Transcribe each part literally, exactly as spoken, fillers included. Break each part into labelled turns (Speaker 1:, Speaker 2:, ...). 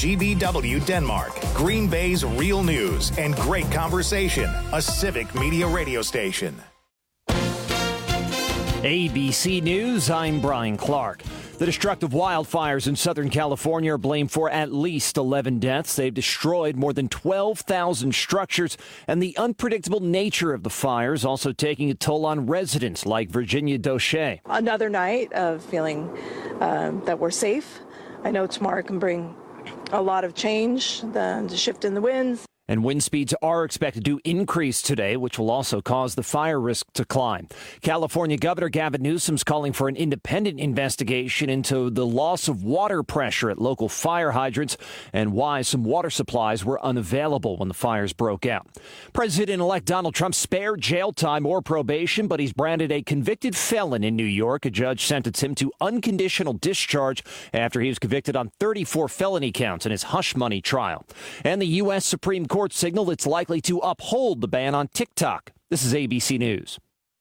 Speaker 1: G B W Denmark, Green Bay's real news and great conversation, a civic media radio station.
Speaker 2: A B C News, I'm Brian Clark. The destructive wildfires in Southern California are blamed for at least eleven deaths. They've destroyed more than twelve thousand structures, and the unpredictable nature of the fires also taking a toll on residents like Virginia Doche.
Speaker 3: Another night of feeling um, that we're safe. I know tomorrow can bring a lot of change, the, the shift in the winds.
Speaker 2: And wind speeds are expected to increase today, which will also cause the fire risk to climb. California Governor Gavin Newsom's calling for an independent investigation into the loss of water pressure at local fire hydrants and why some water supplies were unavailable when the fires broke out. President-elect Donald Trump spared jail time or probation, but he's branded a convicted felon in New York. A judge sentenced him to unconditional discharge after he was convicted on thirty-four felony counts in his hush money trial. And the U S Supreme Court signaled it's likely to uphold the ban on TikTok. This is A B C News.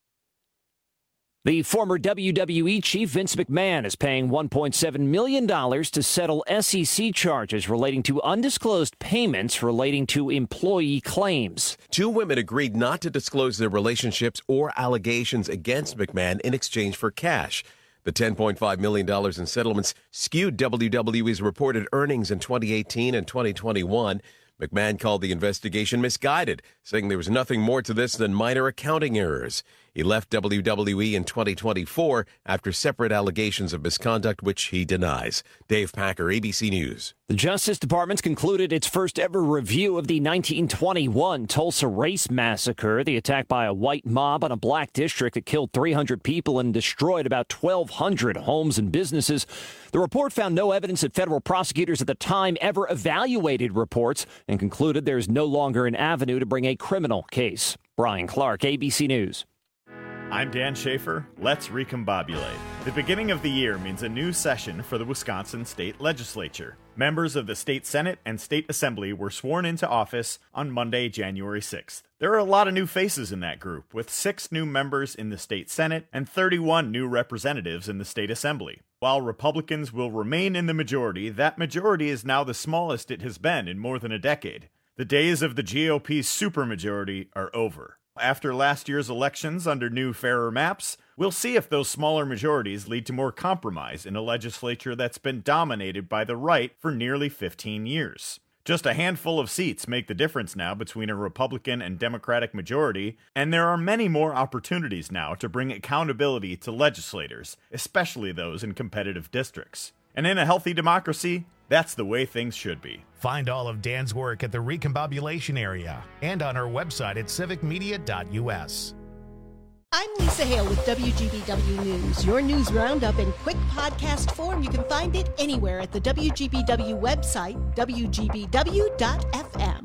Speaker 2: The former W W E chief Vince McMahon is paying one point seven million dollars to settle S E C charges relating to undisclosed payments relating to employee claims.
Speaker 4: Two women agreed not to disclose their relationships or allegations against McMahon in exchange for cash. The ten point five million dollars in settlements skewed W W E's reported earnings in twenty eighteen and twenty twenty-one. McMahon called the investigation misguided, saying there was nothing more to this than minor accounting errors. He left W W E in twenty twenty-four after separate allegations of misconduct, which he denies. Dave Packer, A B C News.
Speaker 2: The Justice Department's concluded its first ever review of the nineteen twenty-one Tulsa Race Massacre, the attack by a white mob on a black district that killed three hundred people and destroyed about twelve hundred homes and businesses. The report found no evidence that federal prosecutors at the time ever evaluated reports and concluded there is no longer an avenue to bring a criminal case. Brian Clark, A B C News.
Speaker 5: I'm Dan Schaefer. Let's recombobulate. The beginning of the year means a new session for the Wisconsin State Legislature. Members of the State Senate and State Assembly were sworn into office on Monday, January sixth. There are a lot of new faces in that group, with six new members in the State Senate and thirty-one new representatives in the State Assembly. While Republicans will remain in the majority, that majority is now the smallest it has been in more than a decade. The days of the G O P's supermajority are over. After last year's elections under new, fairer maps, we'll see if those smaller majorities lead to more compromise in a legislature that's been dominated by the right for nearly fifteen years. Just a handful of seats make the difference now between a Republican and Democratic majority, and there are many more opportunities now to bring accountability to legislators, especially those in competitive districts. And in a healthy democracy, that's the way things should be.
Speaker 6: Find all of Dan's work at the Recombobulation Area and on our website at civic media dot u s.
Speaker 7: I'm Lisa Hale with W G B W News. Your news roundup in quick podcast form. You can find it anywhere at the W G B W website, w g b w dot f m.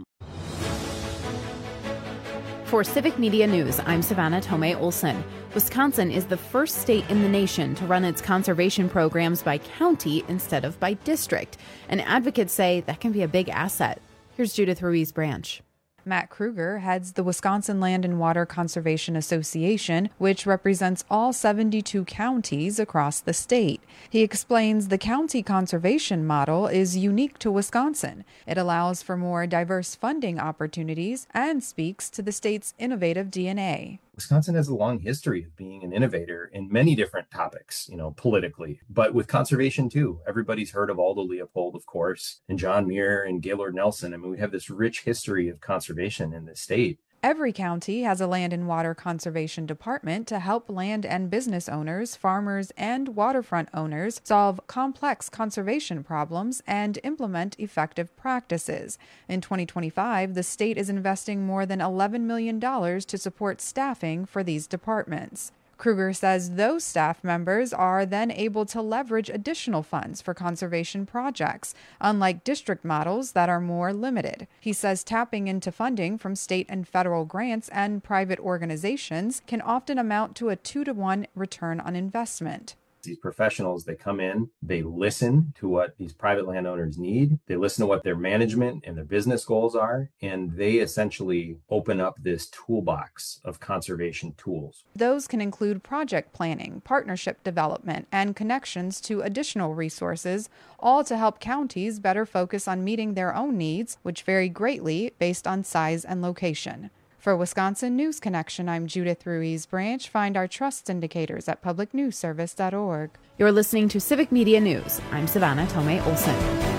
Speaker 8: For Civic Media News, I'm Savannah Tomei Olson. Wisconsin is the first state in the nation to run its conservation programs by county instead of by district. And advocates say that can be a big asset. Here's Judith Ruiz Branch.
Speaker 9: Matt Kruger heads the Wisconsin Land and Water Conservation Association, which represents all seventy-two counties across the state. He explains the county conservation model is unique to Wisconsin. It allows for more diverse funding opportunities and speaks to the state's innovative D N A.
Speaker 10: Wisconsin has a long history of being an innovator in many different topics, you know, politically, but with conservation too. Everybody's heard of Aldo Leopold, of course, and John Muir and Gaylord Nelson. I mean, we have this rich history of conservation in the state.
Speaker 9: Every county has a land and water conservation department to help land and business owners, farmers, and waterfront owners solve complex conservation problems and implement effective practices. In twenty twenty-five, the state is investing more than eleven million dollars to support staffing for these departments. Kruger says those staff members are then able to leverage additional funds for conservation projects, unlike district models that are more limited. He says tapping into funding from state and federal grants and private organizations can often amount to a two to one return on investment.
Speaker 10: These professionals, they come in, they listen to what these private landowners need, they listen to what their management and their business goals are, and they essentially open up this toolbox of conservation tools.
Speaker 9: Those can include project planning, partnership development, and connections to additional resources, all to help counties better focus on meeting their own needs, which vary greatly based on size and location. For Wisconsin News Connection, I'm Judith Ruiz Branch. Find our trust indicators at public news service dot org.
Speaker 8: You're listening to Civic Media News. I'm Savannah Tomei Olson.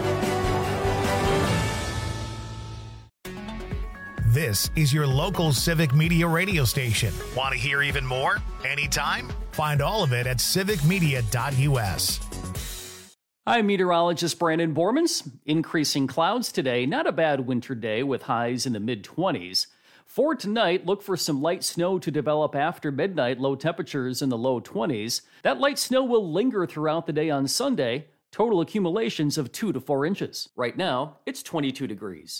Speaker 6: This is your local Civic Media radio station. Want to hear even more? Anytime? Find all of it at civic media dot u s.
Speaker 11: I'm meteorologist Brandon Bormans. Increasing clouds today. Not a bad winter day with highs in the mid-twenties. For tonight, look for some light snow to develop after midnight, low temperatures in the low twenties. That light snow will linger throughout the day on Sunday, total accumulations of two to four inches. Right now, it's twenty-two degrees.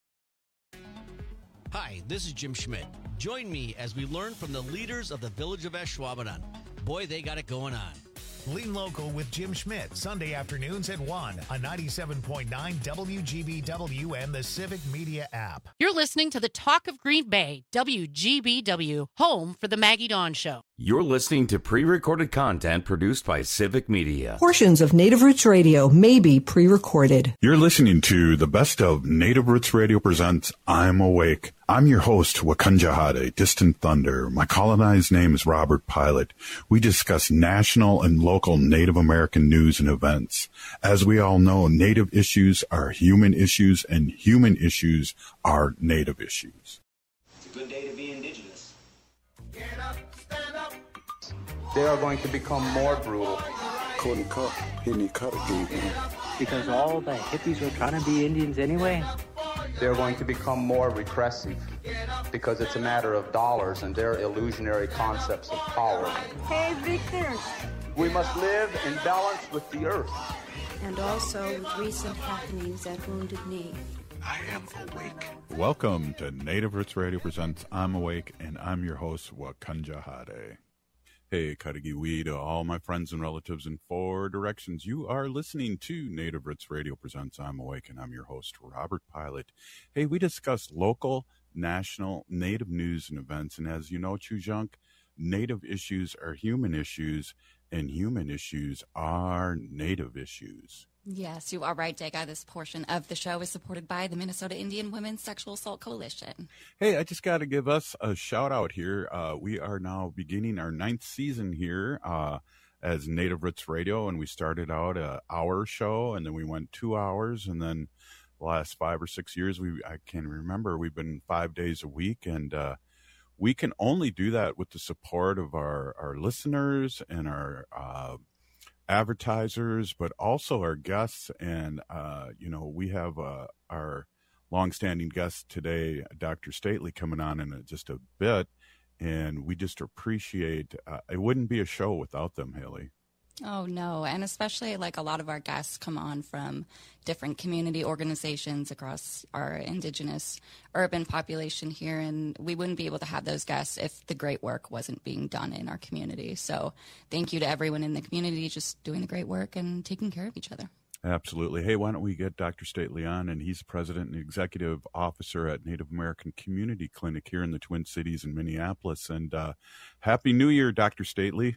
Speaker 12: Hi, this is Jim Schmidt. Join me as we learn from the leaders of the village of Ashwaubenon. Boy, they got it going on.
Speaker 6: Lean Local with Jim Schmidt, Sunday afternoons at one on ninety-seven point nine W G B W and the Civic Media app.
Speaker 13: You're listening to the Talk of Green Bay, W G B W, home for the Maggie Dawn Show.
Speaker 14: You're listening to pre-recorded content produced by Civic Media.
Speaker 15: Portions of Native Roots Radio may be pre-recorded.
Speaker 16: You're listening to the best of Native Roots Radio presents I'm Awake. I'm your host, Wakanja Hade, Distant Thunder. My colonized name is Robert Pilot. We discuss national and local Native American news and events. As we all know, Native issues are human issues, and human issues are Native issues.
Speaker 17: It's a good day to be indigenous.
Speaker 18: Get up, stand up. They are going to become more brutal.
Speaker 19: Couldn't cut, hitting cut again.
Speaker 20: Because all the hippies were trying to be Indians anyway.
Speaker 18: They're going to become more repressive because it's a matter of dollars and their illusionary concepts of power.
Speaker 21: Hey, Victor.
Speaker 18: We must live in balance with the earth.
Speaker 22: And also with recent happenings at Wounded Knee.
Speaker 16: I am awake. Welcome to Native Roots Radio presents I'm Awake, and I'm your host, Wakanja Hade. Hey, Katagiwi, to all my friends and relatives in four directions. You are listening to Native Roots Radio presents I'm Awake, and I'm your host, Robert Pilot. Hey, we discuss local, national, Native news and events, and as you know, Chujunk, Native issues are human issues, and human issues are Native issues.
Speaker 23: Yes, you are right, Dega. This portion of the show is supported by the Minnesota Indian Women's Sexual Assault Coalition.
Speaker 16: Hey, I just got to give us a shout out here. Uh, we are now beginning our ninth season here uh, as Native Roots Radio, and we started out an hour show, and then we went two hours, and then the last five or six years, we I can't remember, we've been five days a week, and uh, we can only do that with the support of our, our listeners and our uh advertisers, but also our guests. And, uh, you know, we have uh, our longstanding guest today, Doctor Stately, coming on in a, just a bit. And we just appreciate, uh, it wouldn't be a show without them, Haley.
Speaker 23: Oh, no. And especially like a lot of our guests come on from different community organizations across our indigenous urban population here. And we wouldn't be able to have those guests if the great work wasn't being done in our community. So thank you to everyone in the community just doing the great work and taking care of each other.
Speaker 16: Absolutely. Hey, why don't we get Doctor Stately on? And he's president and executive officer at Native American Community Clinic here in the Twin Cities in Minneapolis. And uh, Happy New Year, Doctor Stately.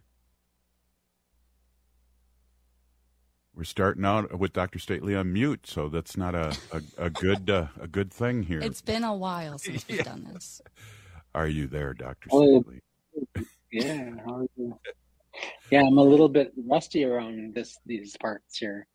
Speaker 16: We're starting out with Doctor Stately on mute, so that's not a, a, a good uh, a good thing here.
Speaker 23: It's been a while since we've yeah. done this.
Speaker 16: Are you there, Doctor
Speaker 24: Oh,
Speaker 16: Stately?
Speaker 24: Yeah, how are you? Yeah, I'm a little bit rusty around this these parts here.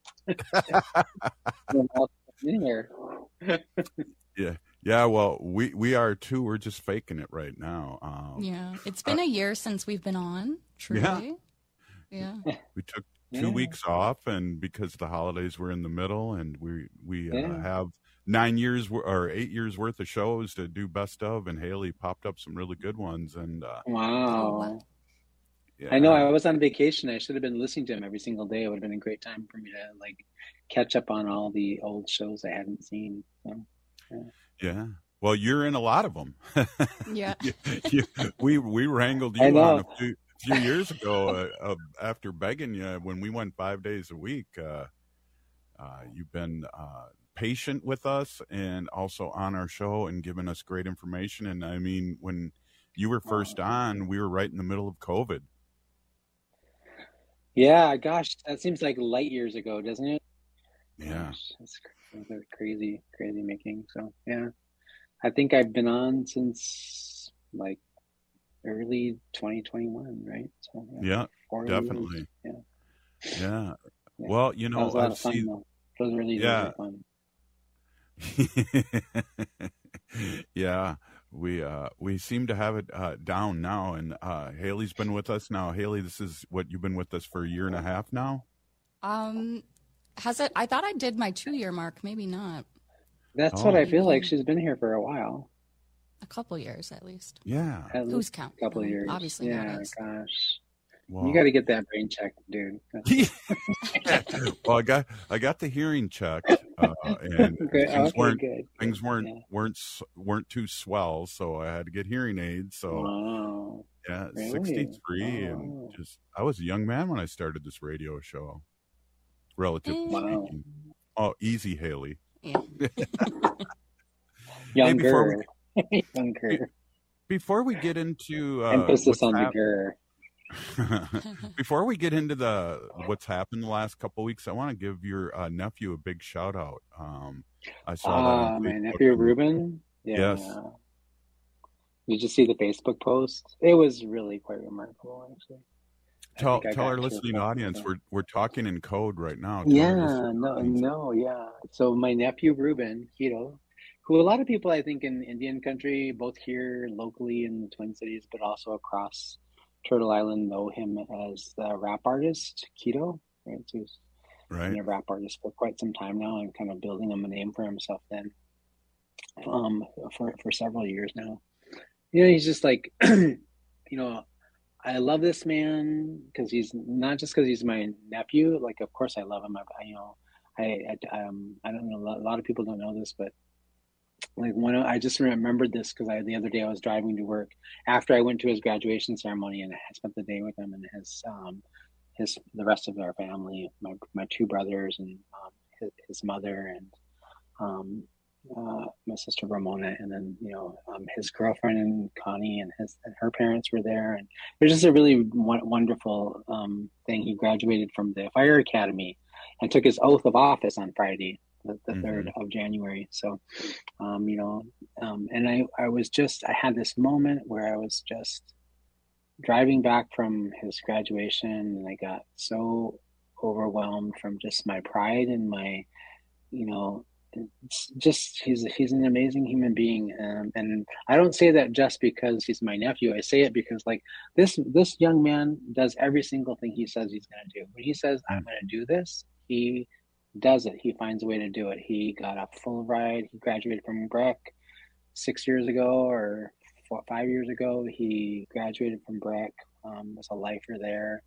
Speaker 16: yeah, yeah. Well, we we are too. We're just faking it right now. Um,
Speaker 23: yeah, it's been uh, a year since we've been on. Truly. Yeah. Yeah.
Speaker 16: We took two yeah. weeks off, and because the holidays were in the middle, and we we
Speaker 24: yeah.
Speaker 16: uh, have nine years or eight years worth of shows to do best of, and Haley popped up some really good ones. And uh,
Speaker 24: wow,
Speaker 16: yeah.
Speaker 24: I know I was on vacation. I should have been listening to him every single day. It would have been a great time for me to like catch up on all the old shows I hadn't seen. So,
Speaker 16: yeah. yeah. Well, you're in a lot of them.
Speaker 23: Yeah.
Speaker 16: you, you, we we wrangled you on a few. few years ago, uh, uh, after begging you, when we went five days a week, uh, uh, you've been uh, patient with us and also on our show and giving us great information. And I mean, when you were first on, we were right in the middle of COVID.
Speaker 24: Yeah, gosh, that seems like light years ago, doesn't it?
Speaker 16: Yeah.
Speaker 24: Gosh, that's crazy, crazy making. So, yeah, I think I've been on since like early twenty twenty-one, right? So,
Speaker 16: yeah,
Speaker 24: yeah
Speaker 16: definitely.
Speaker 24: Yeah.
Speaker 16: yeah.
Speaker 24: yeah.
Speaker 16: Well, you know,
Speaker 24: that was a lot
Speaker 16: I've
Speaker 24: of fun,
Speaker 16: seen...
Speaker 24: though. Those really,
Speaker 16: yeah.
Speaker 24: really fun.
Speaker 16: yeah. We uh we seem to have it uh, down now, and uh, Haley's been with us now. Haley, this is what you've been with us for a year and a half now.
Speaker 23: Um, has it? I thought I did my two-year mark. Maybe not.
Speaker 24: That's
Speaker 16: Oh.
Speaker 24: what I feel like. She's been here for a while.
Speaker 23: A couple years at least.
Speaker 16: Yeah.
Speaker 24: At
Speaker 23: Who's
Speaker 24: least
Speaker 23: count?
Speaker 24: A couple of years.
Speaker 23: Obviously
Speaker 24: yeah.
Speaker 23: not us.
Speaker 24: Gosh.
Speaker 16: Wow.
Speaker 24: You got to get that brain check, dude.
Speaker 16: Well, I got I got the hearing checked, uh, and
Speaker 24: Good.
Speaker 16: things
Speaker 24: Okay,
Speaker 16: weren't
Speaker 24: good,
Speaker 16: things
Speaker 24: good,
Speaker 16: weren't
Speaker 24: yeah.
Speaker 16: weren't s- weren't too swell, so I had to get hearing aids. So
Speaker 24: Wow.
Speaker 16: yeah,
Speaker 24: Really?
Speaker 16: sixty-three,
Speaker 24: Wow.
Speaker 16: and just I was a young man when I started this radio show, relatively
Speaker 24: Wow.
Speaker 16: speaking. Oh, easy, Haley.
Speaker 23: Yeah.
Speaker 16: Hey, before
Speaker 24: Younger.
Speaker 16: we,
Speaker 24: Younger.
Speaker 16: before we get into uh,
Speaker 24: Emphasis
Speaker 16: what's
Speaker 24: on the
Speaker 16: hap-
Speaker 24: ger.
Speaker 16: Before we get into the what's happened the last couple of weeks, I want to give your uh, nephew a big shout out. Um, I saw that
Speaker 24: Ah,
Speaker 16: on
Speaker 24: my
Speaker 16: Facebook.
Speaker 24: nephew Ruben. Yeah.
Speaker 16: Yes.
Speaker 24: Did you see the Facebook post? It was really quite remarkable, actually. I
Speaker 16: Tell
Speaker 24: think I
Speaker 16: tell
Speaker 24: got
Speaker 16: our
Speaker 24: two
Speaker 16: listening
Speaker 24: of them,
Speaker 16: audience
Speaker 24: so.
Speaker 16: we're we're talking in code right now. Tell our
Speaker 24: Yeah,
Speaker 16: listening
Speaker 24: no,
Speaker 16: audience.
Speaker 24: no, yeah. So my nephew Ruben Keto, who a lot of people I think in Indian country, both here locally in the Twin Cities, but also across Turtle Island, know him as the rap artist Keto, right? So he's
Speaker 16: Right.
Speaker 24: been a rap artist for quite some time now, and kind of building him a name for himself. Then, um, for for several years now. You know, he's just like, you know, I love this man because he's not just because he's my nephew. Like, of course, I love him. I, I you know, I, I um, I don't know. A lot of people don't know this, but like one, of, I just remembered this because I the other day I was driving to work after I went to his graduation ceremony, and I spent the day with him and his um, his the rest of our family, my my two brothers and um, his, his mother and um. Uh, my sister Ramona, and then you know um, his girlfriend and Connie and his and her parents were there, and it was just a really w- wonderful um, thing. He graduated from the fire academy and took his oath of office on Friday, the, the third
Speaker 16: Mhm.
Speaker 24: of January. So, um, you know, um, and I I was just I had this moment where I was just driving back from his graduation, and I got so overwhelmed from just my pride and my, you know. It's just he's he's an amazing human being, um, and I don't say that just because he's my nephew. I say it because like this this young man does every single thing he says he's going to do. When he says I'm going to do this, he does it. He finds a way to do it. He got a full ride. He graduated from Breck six years ago or four, five years ago. He graduated from Breck. Um, was a lifer there.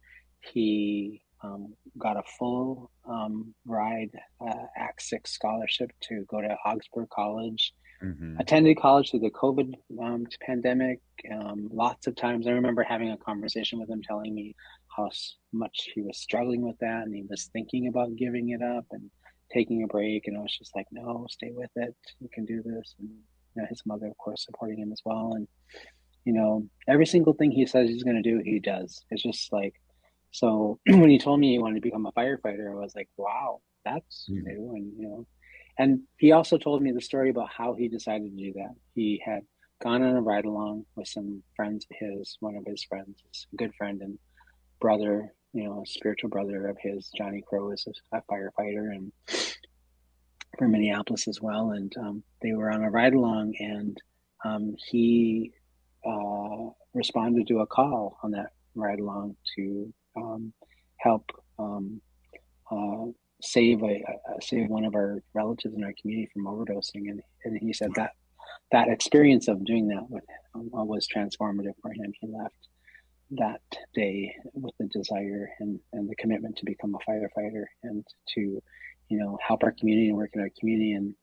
Speaker 24: He Um, got a full um, ride uh, Act Six scholarship to go to Augsburg College.
Speaker 16: Mhm.
Speaker 24: Attended college through the COVID um, pandemic um, lots of times. I remember having a conversation with him, telling me how s- much he was struggling with that, and he was thinking about giving it up and taking a break. And I was just like, "No, stay with it. You can do this." And you know, his mother, of course, supporting him as well. And you know, every single thing he says he's going to do, he does. It's just like. So when he told me he wanted to become a firefighter, I was like, wow, that's
Speaker 16: Mhm.
Speaker 24: new. And, you know, and he also told me the story about how he decided to do that. He had gone on a ride along with some friends of his, one of his friends, his good friend and brother, you know, a spiritual brother of his, Johnny Crow, is a firefighter and from Minneapolis as well. And um, they were on a ride along, and um, he uh, responded to a call on that ride along to um, help um, uh, save a, a save one of our relatives in our community from overdosing, and and he said that that experience of doing that with him was transformative for him. He left that day with the desire and, and the commitment to become a firefighter and to, you know, help our community and work in our community. And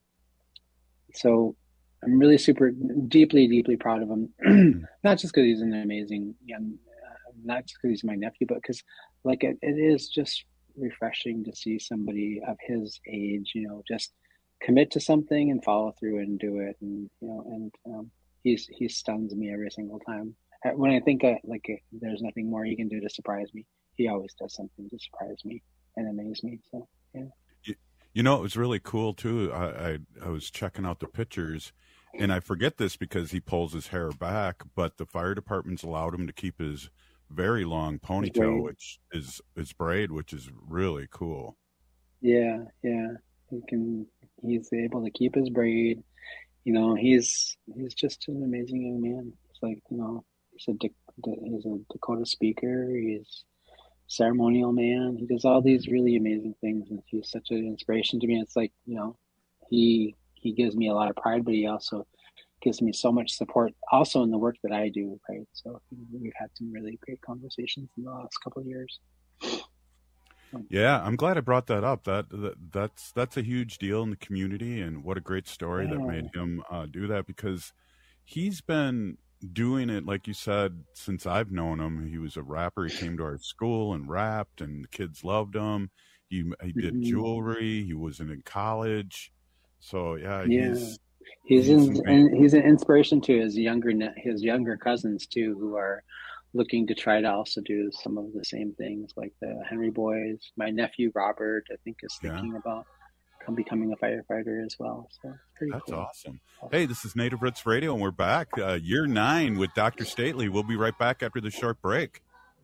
Speaker 24: so I'm really super deeply, deeply proud of him, not just because he's an amazing young not just because he's my nephew, but because like it, it is just refreshing to see somebody of his age, you know, just commit to something and follow through and do it. And, you know, and um, he's, he stuns me every single time. When I think uh, like uh, there's nothing more he can do to surprise me, he always does something to surprise me and amaze me. So, yeah.
Speaker 16: You, you know, it was really cool too. I, I, I was checking out the pictures, and I forget this because he pulls his hair back, but the fire department's allowed him to keep his very long ponytail, which is his braid, which is really cool.
Speaker 24: Yeah, yeah. He can. He's able to keep his braid. You know, he's he's just an amazing young man. It's like, you know, he's a he's a Dakota speaker. He's a ceremonial man. He does all these really amazing things, and he's such an inspiration to me. It's like, you know, he he gives me a lot of pride, but he also gives me so much support also in the work that I do, right? So we've had some really great conversations in the last couple of years.
Speaker 16: Yeah, I'm glad I brought that up. That, that that's that's a huge deal in the community, and what a great story yeah. that made him uh, do that, because he's been doing it, like you said, since I've known him. He was a rapper. He came to our school and rapped, and the kids loved him. He he did mm-hmm. jewelry. He was in, in college. So yeah,
Speaker 24: yeah.
Speaker 16: he's
Speaker 24: he's he's, in, and he's an inspiration to his younger his younger cousins too, who are looking to try to also do some of the same things, like the Henry Boys. My nephew Robert, I think, is thinking yeah. about becoming a firefighter as well. So it's pretty
Speaker 16: that's
Speaker 24: cool.
Speaker 16: awesome. Hey, this is Native Roots Radio, and we're back, uh, year nine with Doctor Stately. We'll be right back after the short break.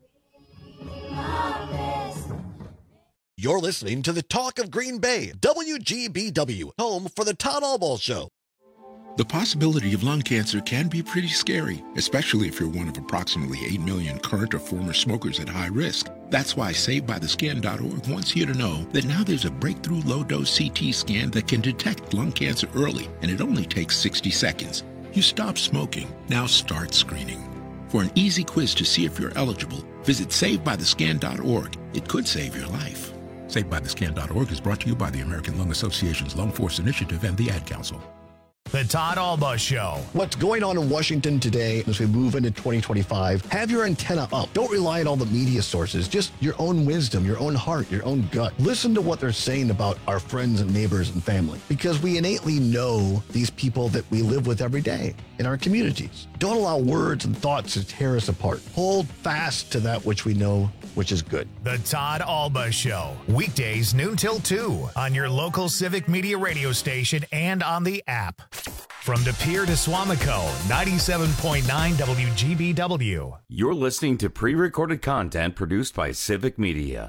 Speaker 1: You're listening to the Talk of Green Bay, W G B W, home for the Todd Albaugh Show.
Speaker 3: The possibility of lung cancer can be pretty scary, especially if you're one of approximately eight million current or former smokers at high risk. That's why Saved By The Scan dot org wants you to know that now there's a breakthrough low-dose C T scan that can detect lung cancer early, and it only takes sixty seconds. You stop smoking, now start screening. For an easy quiz to see if you're eligible, visit Saved By The Scan dot org. It could save your life. Saved By The Scan dot org is brought to you by the American Lung Association's Lung Force Initiative and the Ad Council.
Speaker 6: The Todd Albaugh Show.
Speaker 4: What's going on in Washington today as we move into twenty twenty-five? Have your antenna up. Don't rely on all the media sources. Just your own wisdom, your own heart, your own gut. Listen to what they're saying about our friends and neighbors and family, because we innately know these people that we live with every day in our communities. Don't allow words and thoughts to tear us apart. Hold fast to that which we know, which is good.
Speaker 6: The Todd Albaugh Show. Weekdays noon till two on your local Civic Media radio station and on the app. From De Pere to Swamico, ninety-seven point nine W G B W.
Speaker 14: You're listening to pre-recorded content produced by Civic Media.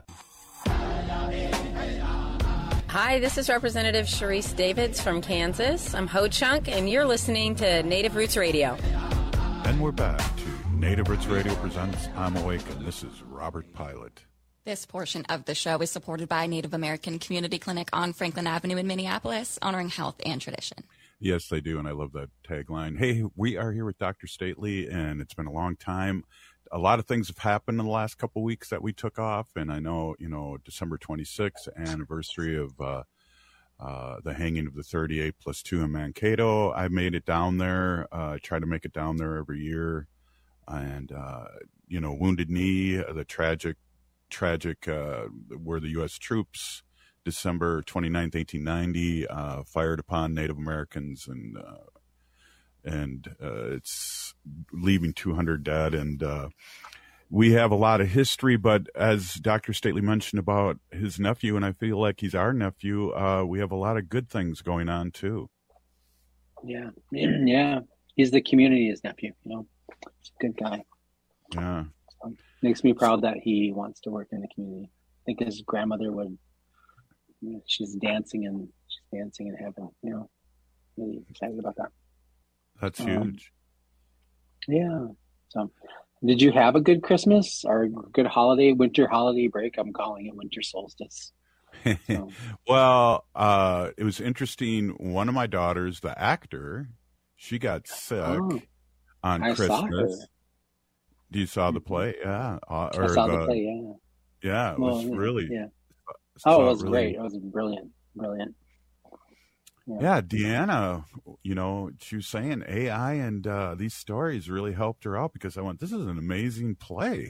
Speaker 21: Hi, this is Representative Sharice Davids from Kansas. I'm Ho Chunk, and you're listening to Native Roots Radio.
Speaker 16: And we're back to Native Roots Radio presents I'm Awake, and this is Robert Pilot.
Speaker 23: This portion of the show is supported by Native American Community Clinic on Franklin Avenue in Minneapolis, honoring health and tradition.
Speaker 16: Yes, they do, and I love that tagline. Hey, we are here with Doctor Stately, and it's been a long time. A lot of things have happened in the last couple of weeks that we took off, and I know, you know, December twenty-sixth, anniversary of uh, uh, the hanging of the thirty-eight plus two in Mankato. I made it down there. Uh, I try to make it down there every year. And, uh, you know, Wounded Knee, the tragic, tragic, uh, where the U S troops, December twenty-ninth, eighteen ninety, uh, fired upon Native Americans, and uh, and uh, it's leaving two hundred dead. And uh, we have a lot of history, but as Doctor Stately mentioned about his nephew, and I feel like he's our nephew, uh, we have a lot of good things going on too.
Speaker 24: Yeah, yeah, he's the community's nephew. You know, he's a good guy.
Speaker 16: Yeah,
Speaker 24: so, makes me proud that he wants to work in the community. I think his grandmother would. You know, she's dancing and she's dancing in heaven. You know, really excited about that.
Speaker 16: That's
Speaker 24: um,
Speaker 16: huge.
Speaker 24: Yeah. So, did you have a good Christmas or a good holiday, winter holiday break? I'm calling it winter solstice. So.
Speaker 16: Well, uh, it was interesting. One of my daughters, the actor, she got sick oh, on
Speaker 24: I
Speaker 16: Christmas.
Speaker 24: Saw
Speaker 16: Do you saw the play? Yeah. Uh,
Speaker 24: I saw the, the play. Yeah.
Speaker 16: Yeah, it
Speaker 24: well,
Speaker 16: was really.
Speaker 24: Yeah. Oh, it was
Speaker 16: really,
Speaker 24: great. It was brilliant. Brilliant.
Speaker 16: Yeah. yeah, Deanna, you know, she was saying A I and uh, these stories really helped her out, because I went, this is an amazing play.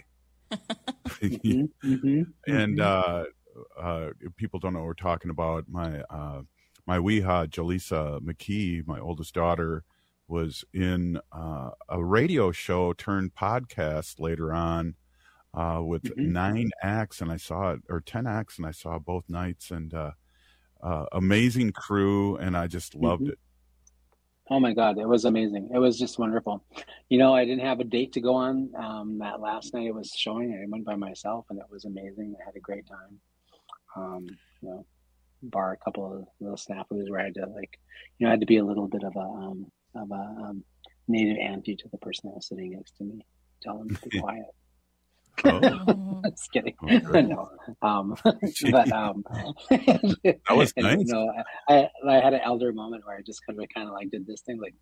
Speaker 24: mm-hmm, mm-hmm,
Speaker 16: and
Speaker 24: mm-hmm.
Speaker 16: uh, uh, if people don't know what we're talking about, my uh, my weehaw, Jaleesa McKee, my oldest daughter, was in uh, a radio show turned podcast later on uh, with
Speaker 24: Mm-hmm.
Speaker 16: nine acts, and I saw it, or ten acts, and I saw both nights, and uh, uh, amazing crew, and I just loved
Speaker 24: Mm-hmm.
Speaker 16: it.
Speaker 24: Oh my God, it was amazing. It was just wonderful. You know, I didn't have a date to go on um, that last night it was showing. I went by myself, and it was amazing. I had a great time. Um, you know, bar a couple of little snafus where I had to, like, you know, I had to be a little bit of a um, of a um, native auntie to the person that was sitting next to me, tell them to be quiet.
Speaker 16: Oh.
Speaker 24: Just kidding.
Speaker 16: Okay.
Speaker 24: No, um, but um,
Speaker 16: That was
Speaker 24: and,
Speaker 16: nice.
Speaker 24: You know, I, I I had an elder moment where I just kind of kind of like did this thing, like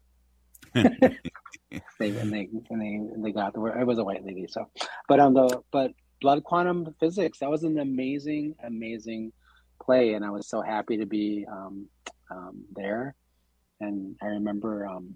Speaker 24: they and they and they they got the word. I was a white lady, so but on um, the but Blood Quantum Physics, that was an amazing, amazing play, and I was so happy to be um, um, there. And I remember um,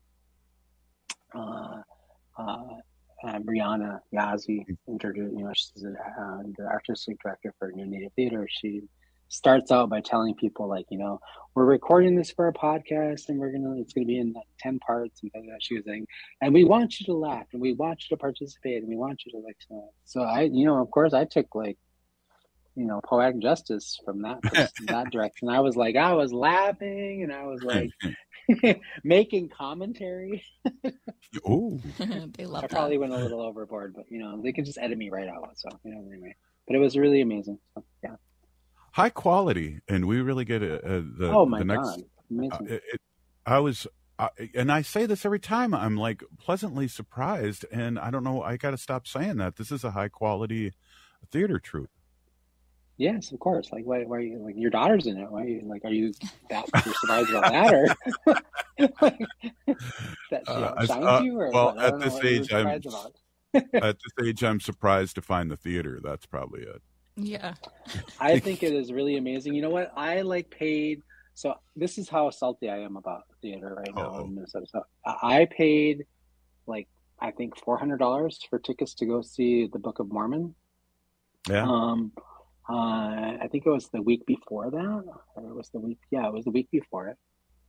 Speaker 24: uh, uh, uh, Brianna Yazzie introduced, you know, she's a, uh, the artistic director for New Native Theater. She starts out by telling people, like, you know, we're recording this for a podcast, and we're gonna, it's gonna be in like ten parts, and that she was saying, and we want you to laugh, and we want you to participate, and we want you to like. So, so I, you know, of course, I took like, you know, poetic justice from that that direction. I was like, I was laughing, and I was like. making commentary.
Speaker 16: Oh,
Speaker 23: they love
Speaker 24: I
Speaker 23: that.
Speaker 24: probably went a little overboard, but you know, they could just edit me right out. So, you know, anyway, but it was really amazing. So, yeah,
Speaker 16: high quality, and we really get a, a, the.
Speaker 24: Oh my
Speaker 16: the next,
Speaker 24: God, amazing!
Speaker 16: Uh, it, it, I was, uh, and I say this every time. I'm like pleasantly surprised, and I don't know. I got to stop saying that. This is a high quality theater troupe.
Speaker 24: Yes, of course. Like, why? Why are you like your daughter's in it? Why? Are you, like, are you that you're surprised about that, or like, that she
Speaker 16: Uh,
Speaker 24: outshines
Speaker 16: uh,
Speaker 24: you? Or
Speaker 16: well,
Speaker 24: what? I
Speaker 16: at
Speaker 24: don't know
Speaker 16: this
Speaker 24: what you're
Speaker 16: age, I'm
Speaker 24: surprised about.
Speaker 16: at this age, I'm surprised to find the theater. That's probably it.
Speaker 23: Yeah.
Speaker 24: I think it is really amazing. You know what? I like paid. So this is how salty I am about theater right now
Speaker 16: Uh-oh.
Speaker 24: in Minnesota. So I paid like I think four hundred dollars for tickets to go see the Book of Mormon.
Speaker 16: Yeah.
Speaker 24: Um, uh, I think it was the week before that, or it was the week. Yeah, it was the week before it.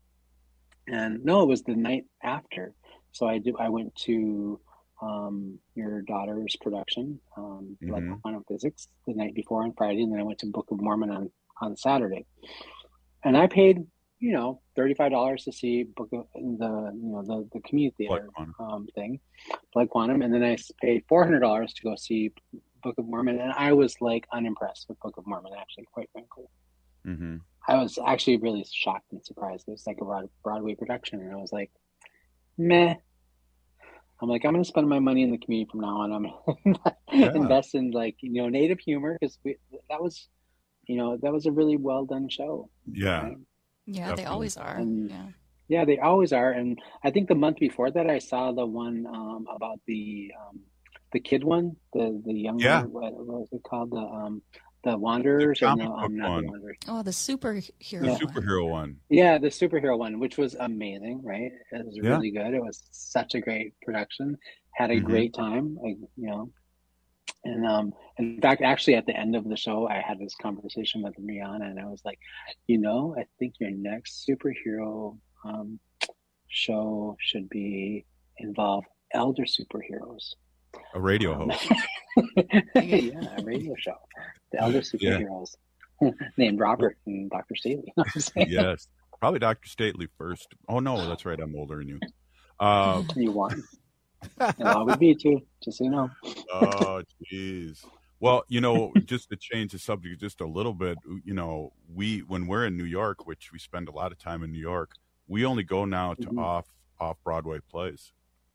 Speaker 24: And no, it was the night after. So I do. I went to um, your daughter's production, um,
Speaker 16: Mhm.
Speaker 24: like Quantum Physics, the night before on Friday, and then I went to Book of Mormon on on Saturday. And I paid, you know, thirty-five dollars to see Book of the, you know, the the community theater um, thing, Blood Quantum, and then I paid four hundred dollars to go see Book of Mormon, and I was like unimpressed with Book of Mormon, actually, quite frankly.
Speaker 16: Mm-hmm.
Speaker 24: I was actually really shocked and surprised. It was like a Broad- Broadway production, and I was like, meh. I'm like, I'm going to spend my money in the community from now on. I'm going to
Speaker 16: Yeah.
Speaker 24: invest in, like, you know, native humor, because that was, you know, that was a really well done show.
Speaker 16: Yeah.
Speaker 24: Right?
Speaker 23: Yeah,
Speaker 16: Definitely.
Speaker 23: they always are.
Speaker 24: And-
Speaker 23: yeah.
Speaker 24: Yeah, they always are. And I think the month before that, I saw the one um, about the um, the kid one, the the young
Speaker 16: Yeah.
Speaker 24: one. What, what was it called? The um, the Wanderers,
Speaker 16: The
Speaker 24: or
Speaker 16: comic
Speaker 24: no,
Speaker 16: book
Speaker 24: um, not
Speaker 16: one.
Speaker 24: the Wanderers.
Speaker 23: Oh, the superhero.
Speaker 16: The
Speaker 24: Yeah.
Speaker 16: superhero one.
Speaker 24: Yeah, the superhero one, which was amazing, right? It was
Speaker 16: Yeah.
Speaker 24: really good. It was such a great production. Had a
Speaker 16: Mhm.
Speaker 24: great time, like, you know. And um, in fact, actually, at the end of the show, I had this conversation with Rihanna, and I was like, you know, I think your next superhero um, show should be involve elder superheroes.
Speaker 16: A radio
Speaker 24: Um,
Speaker 16: host.
Speaker 24: yeah, a radio show. The elder
Speaker 16: Yeah.
Speaker 24: superheroes named Robert and Doctor Staley. You know what I'm saying?
Speaker 16: Yes. Probably Doctor Stately first. Oh, no, that's right. I'm older than you. Uh,
Speaker 24: You won. And I would be too, just so you know.
Speaker 16: oh, jeez. Well, you know, just to change the subject just a little bit, you know, we when we're in New York, which we spend a lot of time in New York, we only go now to
Speaker 24: Mhm.
Speaker 16: off off Broadway plays.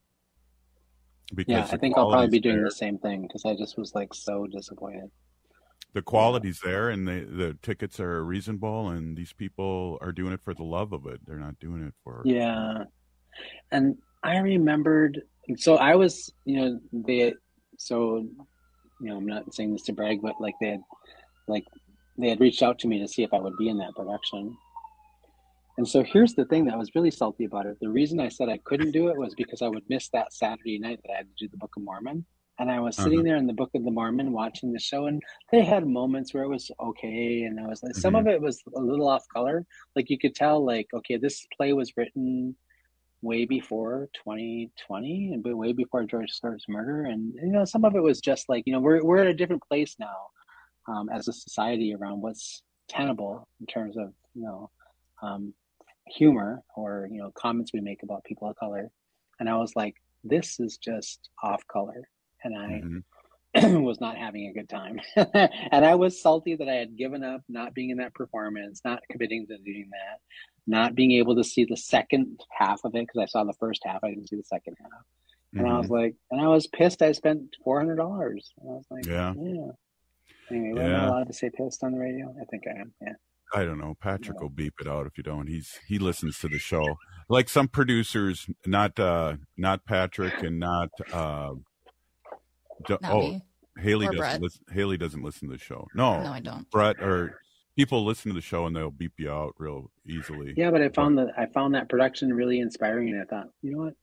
Speaker 24: Yeah,
Speaker 16: the
Speaker 24: I think I'll probably
Speaker 16: quality's
Speaker 24: be doing
Speaker 16: there.
Speaker 24: the same thing, because I just was like so disappointed.
Speaker 16: The quality's there, and the the tickets are reasonable, and these people are doing it for the love of it. They're not doing it for
Speaker 24: Yeah. And I remembered, so I was, you know, they, so, you know, I'm not saying this to brag, but like they had, like they had reached out to me to see if I would be in that production. And so here's the thing that was really salty about it. The reason I said I couldn't do it was because I would miss that Saturday night that I had to do the Book of Mormon. And I was sitting
Speaker 16: Uh-huh.
Speaker 24: there in the Book of the Mormon watching the show, and they had moments where it was okay, and I was like, some
Speaker 16: Mhm.
Speaker 24: of it was a little off color. Like you could tell, like, okay, this play was written way before twenty twenty and way before George Floyd's murder, and you know, some of it was just like, you know, we're we're at a different place now um, as a society around what's tenable in terms of, you know, um, humor or, you know, comments we make about people of color. And I was like, this is just off color. And I
Speaker 16: Mhm.
Speaker 24: was not having a good time. And I was salty that I had given up not being in that performance, not committing to doing that, not being able to see the second half of it because I saw the first half. I didn't see the second half. And I was
Speaker 16: Mhm.
Speaker 24: like, and I was pissed I spent four hundred dollars. And I was like,
Speaker 16: Yeah.
Speaker 24: yeah. Anyway, am I
Speaker 16: Yeah.
Speaker 24: allowed to say pissed on the radio? I think I am, yeah.
Speaker 16: I don't know. Patrick will beep it out if you don't. He's he listens to the show. Like some producers, not uh not Patrick and not uh do-
Speaker 23: Not
Speaker 16: oh
Speaker 23: me.
Speaker 16: Haley
Speaker 23: Or
Speaker 16: doesn't
Speaker 23: Brett.
Speaker 16: listen Haley doesn't listen to the show. No.
Speaker 23: No, I don't.
Speaker 16: Brett or people listen to the show and they'll beep you out real easily.
Speaker 24: Yeah, but I found that I found that production really inspiring, and I thought, you know what?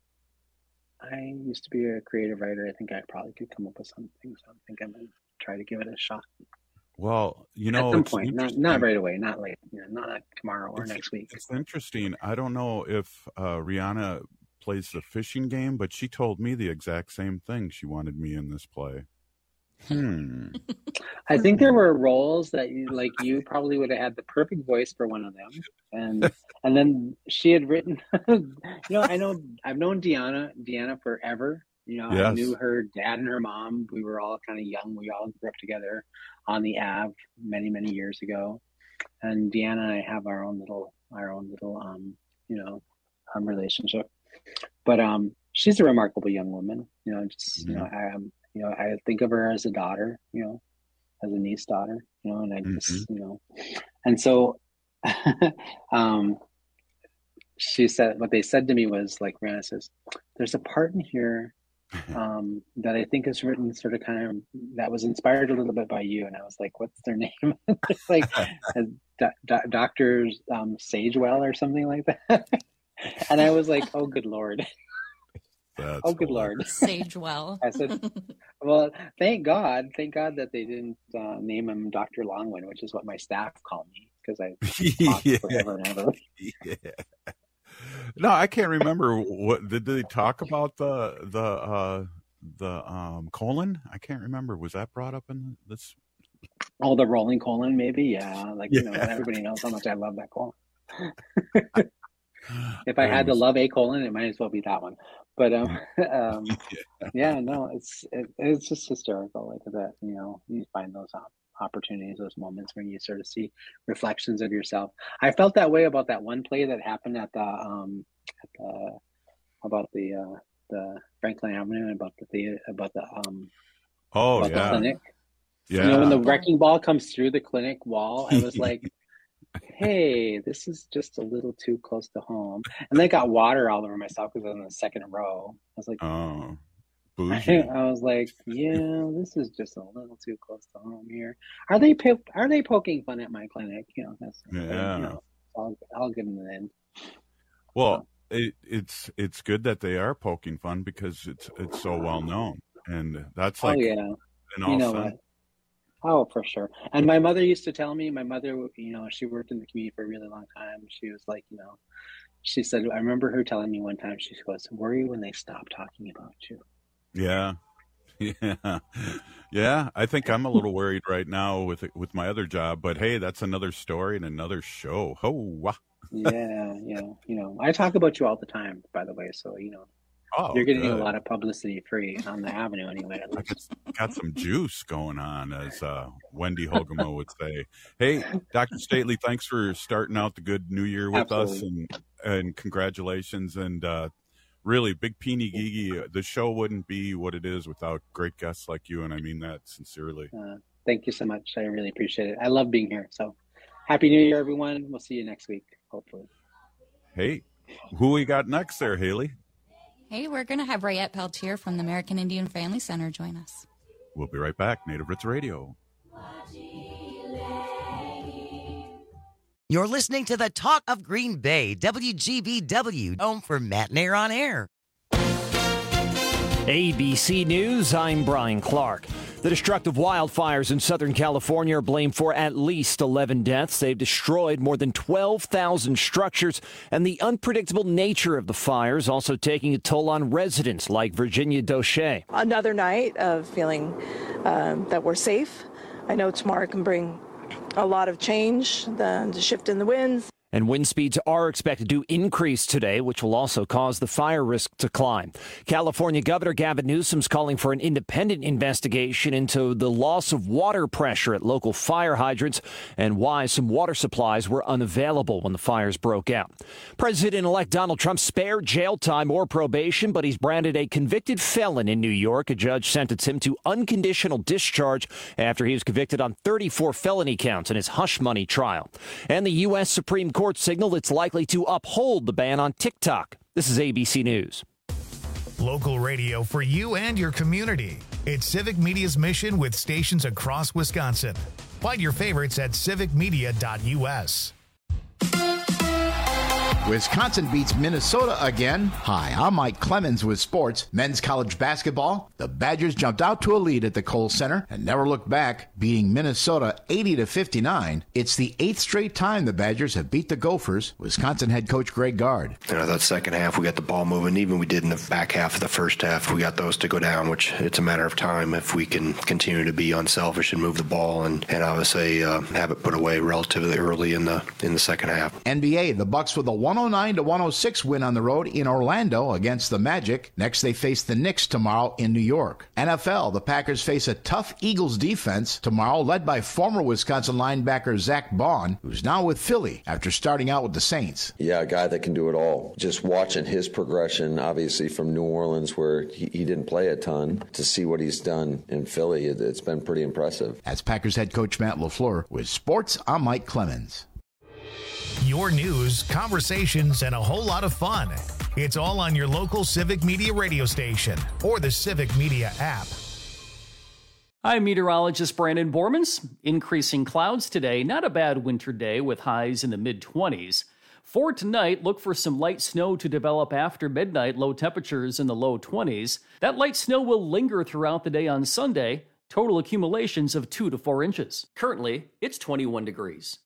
Speaker 24: I used to be a creative writer. I think I probably could come up with something. So I think I'm gonna try to give it a shot
Speaker 16: Well, you know,
Speaker 24: at some
Speaker 16: it's
Speaker 24: point. Not
Speaker 16: interesting.
Speaker 24: not right away, not like you know, not like tomorrow or
Speaker 16: It's,
Speaker 24: next week.
Speaker 16: it's interesting. I don't know if uh, Rihanna plays the fishing game, but she told me the exact same thing. She wanted me in this play. Hmm.
Speaker 24: I think there were roles that you like you probably would have had the perfect voice for one of them. And and then she had written you know, I know I've known Deanna Deanna forever. You know, I
Speaker 16: Yes.
Speaker 24: knew her dad and her mom. We were all kind of young. We all grew up together on the Ave many, many years ago. And Deanna and I have our own little our own little um, you know, um relationship. But um she's a remarkable young woman. You know, just you know, I um you know, I think of her as a daughter, you know, as a niece daughter, you know, and I just, you know, and so, um, she said, what they said to me was like, Rihanna says, there's a part in here, um, that I think is written sort of kind of, that was inspired a little bit by you. And I was like, what's their name? It's like uh, do, do, Doctor um, Sagewell or something like that. And I was like, oh, good Lord.
Speaker 16: That's
Speaker 24: oh, good Lord.
Speaker 23: Sagewell.
Speaker 24: I said, well, thank God. Thank God that they didn't uh, name him Doctor Longwin, which is what my staff call me because I talked
Speaker 16: Yeah.
Speaker 24: forever and ever.
Speaker 16: Yeah. No, I can't remember what did they talk about the the uh the um colon? I can't remember. Was that brought up in this?
Speaker 24: Oh, the rolling colon, maybe. Yeah. Like, you know,
Speaker 16: Yeah.
Speaker 24: everybody knows how much I love that colon. If I had to love a colon, it might as well be that one. But um, um yeah, no, it's it, it's just hysterical. Like that, you know, you find those op- opportunities, those moments when you sort of see reflections of yourself. I felt that way about that one play that happened at the um at the about the uh the Franklin Avenue about the theater, about the um
Speaker 16: Oh
Speaker 24: about
Speaker 16: yeah.
Speaker 24: the clinic.
Speaker 16: Yeah.
Speaker 24: You know, when the wrecking ball comes through the clinic wall, I was like, hey, this is just a little too close to home. And they got water all over myself because I was in the second row. I was like,
Speaker 16: oh, bougie.
Speaker 24: I was like, yeah, this is just a little too close to home here. Are they po- are they poking fun at my clinic? You know, that's
Speaker 16: Yeah.
Speaker 24: you know, I'll I'll give them the end.
Speaker 16: Well, it, it's it's good that they are poking fun because it's it's so well known, and that's like
Speaker 24: oh yeah,
Speaker 16: in all
Speaker 24: you know
Speaker 16: sense.
Speaker 24: what? Oh, for sure. And my mother used to tell me, my mother, you know, she worked in the community for a really long time. She was like, you know, she said, I remember her telling me one time, she goes, worry when they stop talking about you.
Speaker 16: Yeah. Yeah. Yeah. I think I'm a little worried right now with with my other job, but hey, that's another story and another show. Oh, wow.
Speaker 24: Yeah, you know, you know, I talk about you all the time, by the way. So, you know,
Speaker 16: Oh,
Speaker 24: you're getting
Speaker 16: good.
Speaker 24: a lot of publicity free on the avenue anyway.
Speaker 16: I got, got some juice going on, as uh, Wendy Hogemo would say. Hey, Doctor Stately, thanks for starting out the good new year with us,
Speaker 24: Absolutely.
Speaker 16: and and congratulations. And uh, really, Big Peeny Gigi, the show wouldn't be what it is without great guests like you, and I mean that sincerely.
Speaker 24: Uh, thank you so much. I really appreciate it. I love being here. So happy New Year, everyone. We'll see you next week, hopefully.
Speaker 16: Hey, who we got next there, Haley?
Speaker 23: Hey, we're going to have Rayette Peltier from the American Indian Family Center join us.
Speaker 16: We'll be right back. Native Roots Radio.
Speaker 2: You're listening to the Talk of Green Bay, W G B W, home for Matinee on Air.
Speaker 5: A B C News, I'm Brian Clark. The destructive wildfires in Southern California are blamed for at least eleven deaths. They've destroyed more than twelve thousand structures, and the unpredictable nature of the fires also taking a toll on residents like Virginia Doche.
Speaker 7: Another night of feeling um, that we're safe. I know tomorrow can bring a lot of change, the, the shift in the winds.
Speaker 5: And wind speeds are expected to increase today, which will also cause the fire risk to climb. California Governor Gavin Newsom's calling for an independent investigation into the loss of water pressure at local fire hydrants and why some water supplies were unavailable when the fires broke out. President-elect Donald Trump spared jail time or probation, but he's branded a convicted felon in New York. A judge sentenced him to unconditional discharge after he was convicted on thirty-four felony counts in his hush money trial. And the U S Supreme Court signaled it's likely to uphold the ban on TikTok. This is A B C News.
Speaker 6: Local radio for you and your community. It's Civic Media's mission with stations across Wisconsin. Find your favorites at civic media dot u s.
Speaker 9: Wisconsin beats Minnesota again. Hi, I'm Mike Clemens with sports. Men's college basketball. The Badgers jumped out to a lead at the Kohl Center and never looked back, beating Minnesota eighty to fifty-nine. It's the eighth straight time the Badgers have beat the Gophers. Wisconsin head coach Greg Gard.
Speaker 10: You know, that second half, we got the ball moving. Even we did in the back half of the first half, we got those to go down, which it's a matter of time if we can continue to be unselfish and move the ball and, and obviously uh, have it put away relatively early in the in the second half.
Speaker 9: N B A, the Bucks with a one oh nine to one oh six win on the road in Orlando against the Magic. Next, they face the Knicks tomorrow in New York. N F L, the Packers face a tough Eagles defense tomorrow, led by former Wisconsin linebacker Zach Baun, who's now with Philly after starting out with the Saints.
Speaker 25: Yeah, a guy that can do it all. Just watching his progression, obviously from New Orleans, where he, he didn't play a ton, to see what he's done in Philly, it, it's been pretty impressive.
Speaker 9: As Packers head coach Matt LaFleur, with sports, I'm Mike Clemens.
Speaker 6: Your news, conversations, and a whole lot of fun. It's all on your local Civic Media radio station or the Civic Media app.
Speaker 11: I'm meteorologist Brandon Bormans. Increasing clouds today. Not a bad winter day with highs in the mid-twenties. For tonight, look for some light snow to develop after midnight. Low temperatures in the low twenties. That light snow will linger throughout the day on Sunday. Total accumulations of two to four inches. Currently, it's twenty-one degrees.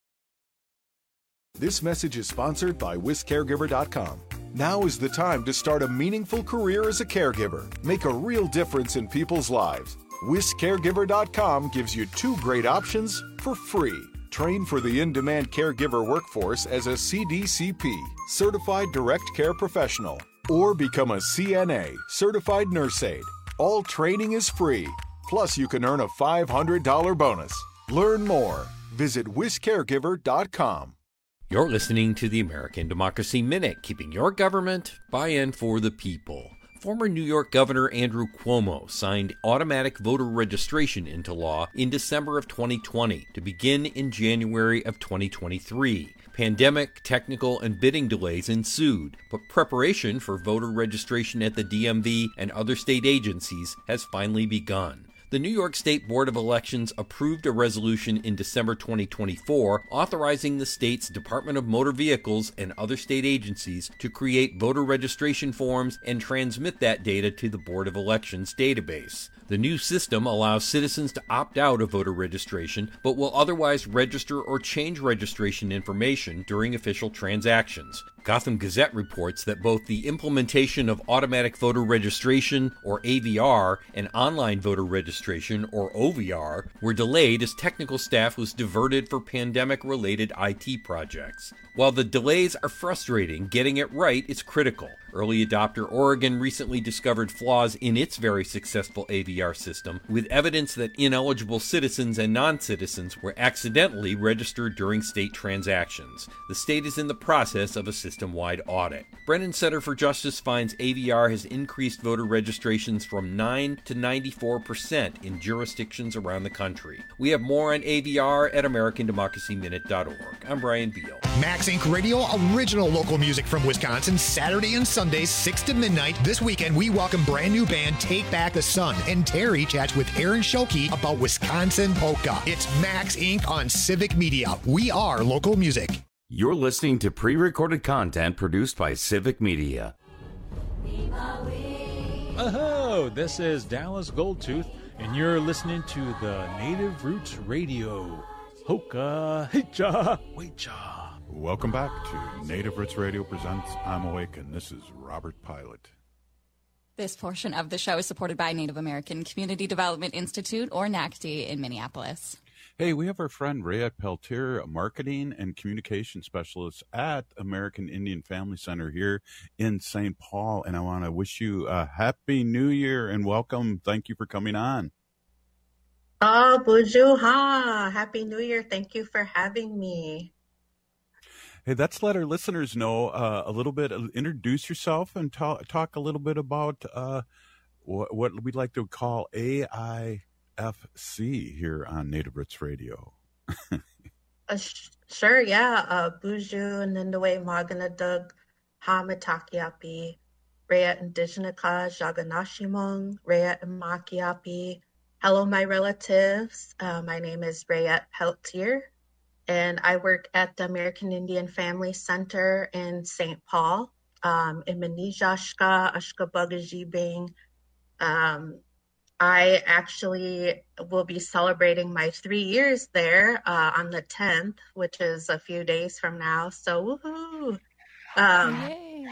Speaker 26: This message is sponsored by wis caregiver dot com. Now is the time to start a meaningful career as a caregiver. Make a real difference in people's lives. wis caregiver dot com gives you two great options for free. Train for the in-demand caregiver workforce as a C D C P, Certified Direct Care Professional, or become a C N A, Certified Nurse Aide. All training is free. Plus, you can earn a five hundred dollars bonus. Learn more. Visit wis caregiver dot com.
Speaker 14: You're listening to the American Democracy Minute, keeping your government by and for the people. Former New York Governor Andrew Cuomo signed automatic voter registration into law in December of twenty twenty to begin in January of twenty twenty-three. Pandemic, technical, and bidding delays ensued, but preparation for voter registration at the D M V and other state agencies has finally begun. The New York State Board of Elections approved a resolution in December twenty twenty-four authorizing the state's Department of Motor Vehicles and other state agencies to create voter registration forms and transmit that data to the Board of Elections database. The new system allows citizens to opt out of voter registration, but will otherwise register or change registration information during official transactions. Gotham Gazette reports that both the implementation of automatic voter registration, or A V R, and online voter registration, or O V R, were delayed as technical staff was diverted for pandemic-related I T projects. While the delays are frustrating, getting it right is critical. Early adopter Oregon recently discovered flaws in its very successful A V R system, with evidence that ineligible citizens and non-citizens were accidentally registered during state transactions. The state is in the process of a system-wide audit. Brennan Center for Justice finds A V R has increased voter registrations from nine to ninety-four percent in jurisdictions around the country. We have more on A V R at american democracy minute dot org. I'm Brian Beal.
Speaker 6: Max Incorporated. Radio, original local music from Wisconsin, Saturday and Sundays, six to midnight. This weekend, we welcome brand new band Take Back the Sun, and Terry chats with Aaron Schokey about Wisconsin polka. It's Max Incorporated on Civic Media. We are local music.
Speaker 14: You're listening to pre-recorded content produced by Civic Media.
Speaker 8: Oh, this is Dallas Goldtooth, and you're listening to the Native Roots Radio. Hoka, hicha, wecha.
Speaker 16: Welcome back to Native Roots Radio presents I'm Awake, and this is Robert Pilot.
Speaker 23: This portion of the show is supported by Native American Community Development Institute, or N A C D, in Minneapolis.
Speaker 16: Hey, we have our friend Rayette Peltier, a marketing and communication specialist at American Indian Family Center here in Saint Paul. And I want to wish you a happy new year and welcome. Thank you for coming on.
Speaker 12: Oh, Buju ha! Happy New Year. Thank you for having me.
Speaker 16: Hey, let's let our listeners know uh, a little bit. Uh, introduce yourself and talk, talk a little bit about uh, what, what we'd like to call A I F C here on Native Roots Radio.
Speaker 12: uh, sh- sure, yeah. Uh, Buju Nindaway Maganadug Hamatakiapi, Rayat Indigenika Jaganashimong, Rayat Makiapi. Hello, my relatives. Uh, my name is Rayette Peltier, and I work at the American Indian Family Center in Saint Paul, um, in Manijashka, Ashkabugajibing. Um, I actually will be celebrating my three years there uh, on the tenth, which is a few days from now. So, woohoo! Um,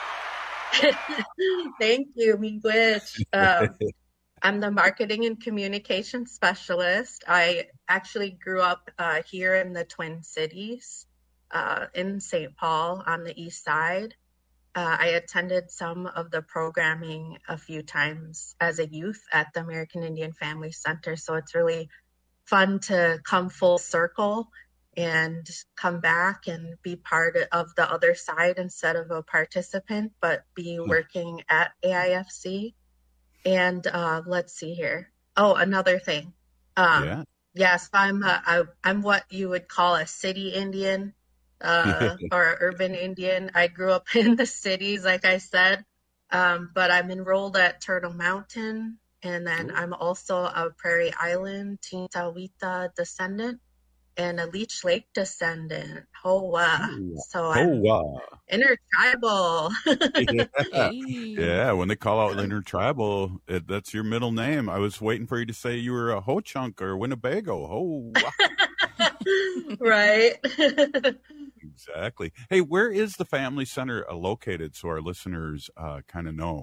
Speaker 12: thank you, Miigwech. Um, I'm the marketing and communication specialist. I actually grew up uh, here in the Twin Cities, uh, in Saint Paul on the east side. Uh, I attended some of the programming a few times as a youth at the American Indian Family Center. So it's really fun to come full circle and come back and be part of the other side instead of a participant, but be working at A I F C. And uh, let's see here. Oh, another thing. Um, yeah. Yes, I'm uh, I, I'm what you would call a city Indian. Uh, or urban Indian. I grew up in the cities, like I said, um, but I'm enrolled at Turtle Mountain, and then Ooh. I'm also a Prairie Island Tintawita descendant and a Leech Lake descendant. Hoa. So I'm
Speaker 16: Hoa.
Speaker 12: intertribal.
Speaker 16: yeah. yeah, when they call out intertribal, it, that's your middle name. I was waiting for you to say you were a Ho-Chunk or Winnebago. Hoa.
Speaker 12: Right.
Speaker 16: Exactly. Hey, where is the family center uh, located so our listeners uh, kind of know?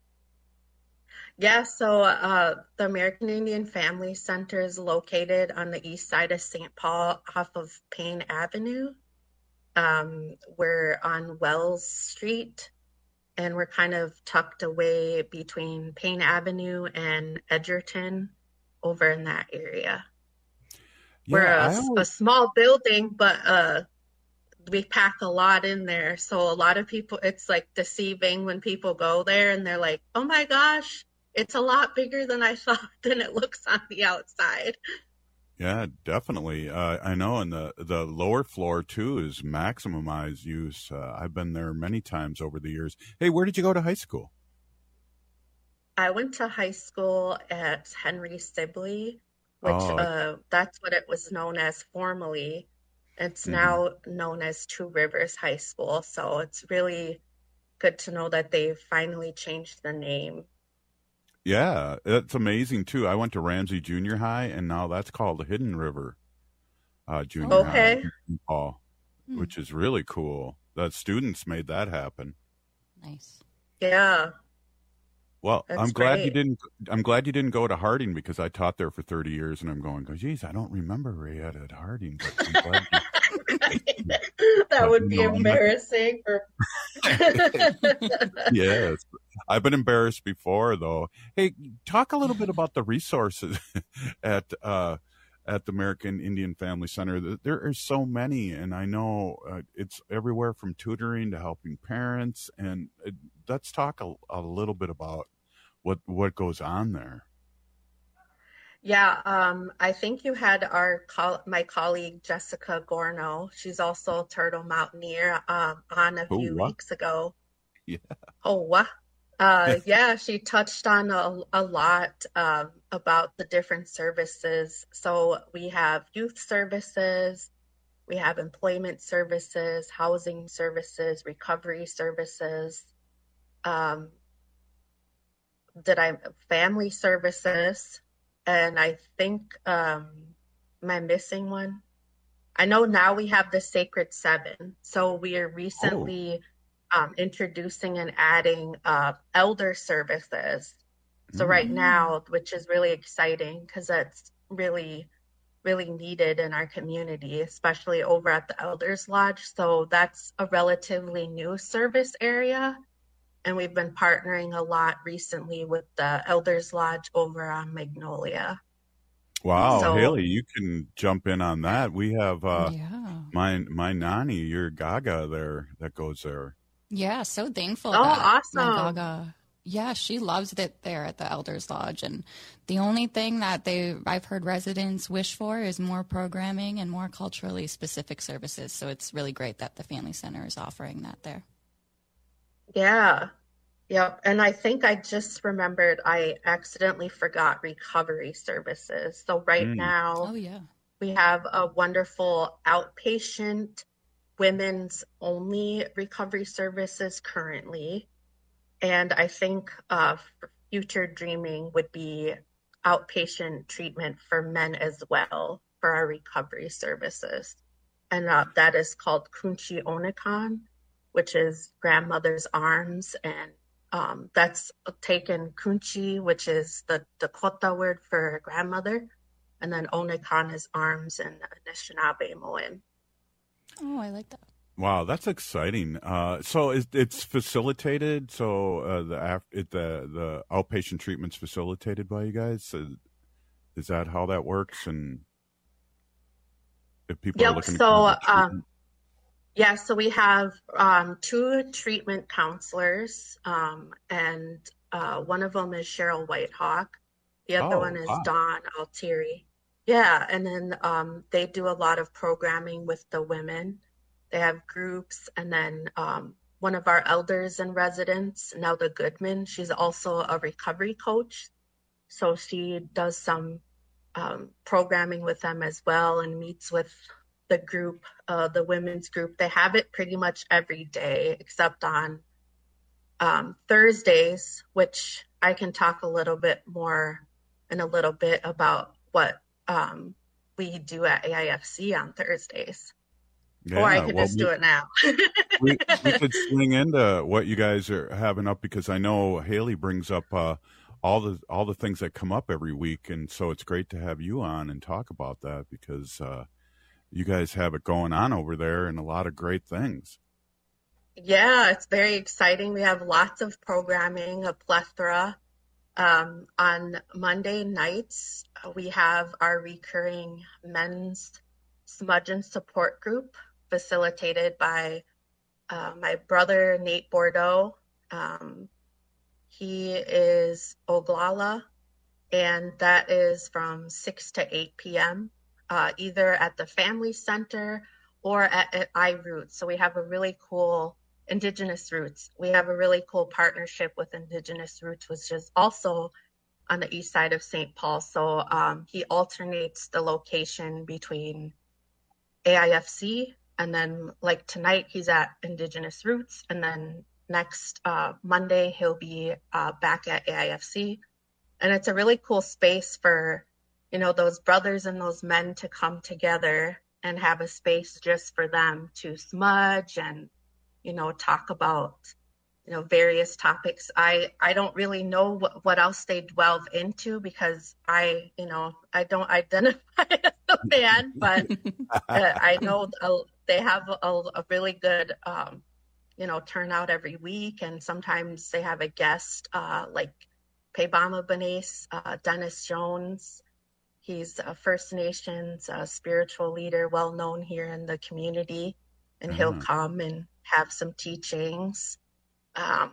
Speaker 12: Yeah, so uh, the American Indian Family Center is located on the east side of Saint Paul off of Payne Avenue. Um, we're on Wells Street, and we're kind of tucked away between Payne Avenue and Edgerton over in that area. Yeah, we're a, always... a small building, but uh, we pack a lot in there. So a lot of people, it's like deceiving when people go there and they're like, oh my gosh, it's a lot bigger than I thought than it looks on the outside.
Speaker 16: Yeah, definitely. Uh, I know. And the, the lower floor, too, is maximized use. Uh, I've been there many times over the years. Hey, where did you go to high school?
Speaker 12: I went to high school at Henry Sibley, which oh. uh, that's what it was known as formerly. It's mm-hmm. now known as Two Rivers High School. So it's really good to know that they finally changed the name.
Speaker 16: Yeah, it's amazing, too. I went to Ramsey Junior High, and now that's called Hidden River uh, Junior
Speaker 12: okay.
Speaker 16: High in Paul, hmm. which is really cool. The students made that happen.
Speaker 23: Nice.
Speaker 12: Yeah.
Speaker 16: Well,
Speaker 12: That's
Speaker 16: I'm glad
Speaker 12: great.
Speaker 16: you didn't. I'm glad you didn't go to Harding because I taught there for thirty years, and I'm going, geez, I don't remember Rayette at Harding. But I'm glad you...
Speaker 12: That would be embarrassing. For...
Speaker 16: Yes, I've been embarrassed before, though. Hey, talk a little bit about the resources at uh, at the American Indian Family Center. There are so many, and I know uh, it's everywhere from tutoring to helping parents. And uh, let's talk a, a little bit about what what goes on there.
Speaker 12: Yeah, um, I think you had our co- my colleague Jessica Gorno. She's also a Turtle Mountaineer um, on a few
Speaker 16: oh,
Speaker 12: weeks ago.
Speaker 16: Yeah.
Speaker 12: Oh, what? Uh, yeah, she touched on a, a lot um, about the different services. So we have youth services, we have employment services, housing services, recovery services. Um, did I family services, and I think um, am I missing one? I know now we have the Sacred Seven, so we are recently oh. um, introducing and adding uh, elder services. So mm. right now, which is really exciting because that's really, really needed in our community, especially over at the Elders Lodge. So that's a relatively new service area. And we've been partnering a lot recently with the Elders Lodge over on Magnolia.
Speaker 16: Wow,
Speaker 12: So-
Speaker 16: Haley, you can jump in on that. We have uh,
Speaker 23: Yeah.
Speaker 16: my my nanny, your Gaga there that goes there.
Speaker 23: Yeah, so thankful.
Speaker 12: Oh,
Speaker 23: that my
Speaker 12: awesome.
Speaker 23: Gaga, yeah, she loves it there at the Elders Lodge. And the only thing that they I've heard residents wish for is more programming and more culturally specific services. So it's really great that the Family Center is offering that there.
Speaker 12: Yeah. Yep. And I think I just remembered I accidentally forgot recovery services. So right
Speaker 16: Mm.
Speaker 12: now
Speaker 23: Oh, yeah.
Speaker 12: we have a wonderful outpatient women's only recovery services currently. And I think uh, future dreaming would be outpatient treatment for men as well for our recovery services. And uh, that is called Kunchi Onakan, which is grandmother's arms. And um, that's taken Kunchi, which is the Dakota word for grandmother. And then Onakan is arms in Anishinaabe Moen.
Speaker 23: Oh, I like that.
Speaker 16: Wow, that's exciting. Uh, so is, it's facilitated. So uh, the af- it, the the outpatient treatment's facilitated by you guys. So is that how that works? And if people are
Speaker 12: Yep.
Speaker 16: looking, to
Speaker 12: So,
Speaker 16: come to treatment?
Speaker 12: um, yeah, so we have um, two treatment counselors, um, and uh, one of them is Cheryl Whitehawk. The other
Speaker 16: Oh,
Speaker 12: one is
Speaker 16: wow.
Speaker 12: Dawn Altieri. Yeah, and then um, they do a lot of programming with the women. They have groups, and then um, one of our elders in residence, Nelda Goodman, she's also a recovery coach. So she does some um, programming with them as well and meets with the group, uh, the women's group. They have it pretty much every day except on um, Thursdays, which I can talk a little bit more in a little bit about what um, we do at A I F C on Thursdays. Or I
Speaker 16: Yeah,
Speaker 12: could
Speaker 16: well,
Speaker 12: just
Speaker 16: we-
Speaker 12: do it now.
Speaker 16: we, we could swing into what you guys are having up, because I know Haley brings up uh, all the all the things that come up every week, and so it's great to have you on and talk about that, because uh, you guys have it going on over there and a lot of great things.
Speaker 12: Yeah, it's very exciting. We have lots of programming, a plethora. Um, on Monday nights, uh, we have our recurring men's smudge and support group facilitated by uh, my brother, Nate Bordeaux. Um, he is Oglala, and that is from six to eight p.m., uh, either at the Family Center or at, at iRoots. So we have a really cool Indigenous Roots. We have a really cool partnership with Indigenous Roots, which is also on the east side of Saint Paul. So um, he alternates the location between A I F C, and then like tonight he's at Indigenous Roots, and then next uh, Monday he'll be uh, back at A I F C. And it's a really cool space for, you know, those brothers and those men to come together and have a space just for them to smudge and, you know, talk about, you know, various topics. I, I don't really know what, what else they delve into, because I, you know, I don't identify as a fan, but uh, I know uh, they have a, a really good, um, you know, turnout every week. And sometimes they have a guest uh, like Paybama Benes, uh, Dennis Jones. He's a First Nations uh, spiritual leader, well known here in the community, and he'll
Speaker 16: Mhm.
Speaker 12: come and have some teachings. Um,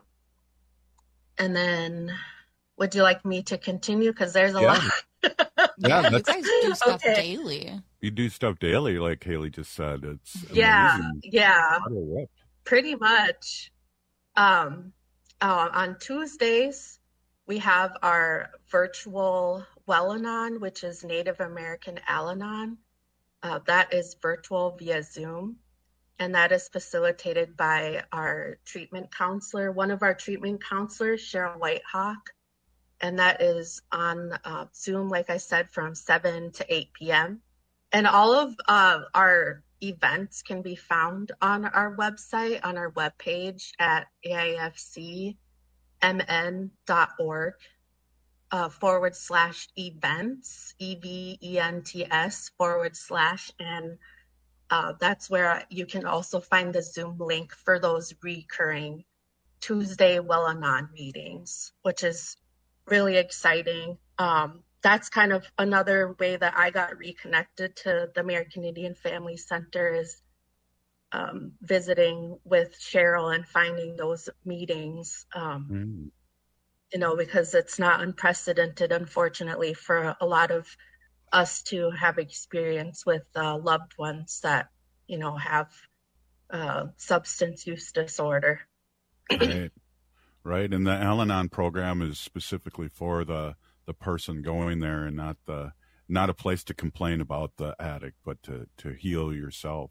Speaker 12: and then, would you like me to continue? Because there's a
Speaker 16: Yeah.
Speaker 12: lot.
Speaker 16: Yeah,
Speaker 23: you
Speaker 16: that's-
Speaker 23: guys do stuff
Speaker 12: Okay.
Speaker 23: daily.
Speaker 16: You do stuff daily, like Haley just said. It's
Speaker 12: Yeah,
Speaker 16: amazing.
Speaker 12: yeah.
Speaker 16: What a rip.
Speaker 12: Pretty much. Um, uh, on Tuesdays, we have our virtual Well-Anon, which is Native American Al-Anon. Uh, that is virtual via Zoom, and that is facilitated by our treatment counselor. One of our treatment counselors, Cheryl Whitehawk, and that is on uh, Zoom, like I said, from seven to eight p.m. And all of uh, our events can be found on our website, on our webpage at A I F C M N dot org uh, forward slash events, E V E N T S forward slash, and uh, that's where you can also find the Zoom link for those recurring Tuesday Well-Anon meetings, which is really exciting. Um, that's kind of another way that I got reconnected to the American Indian Family Center, is um, visiting with Cheryl and finding those meetings, um, mm. you know, because it's not unprecedented, unfortunately, for a lot of us to have experience with uh, loved ones that, you know, have uh, substance use disorder.
Speaker 16: Right. Right. And the Al-Anon program is specifically for the the person going there, and not the not a place to complain about the addict, but to, to heal yourself.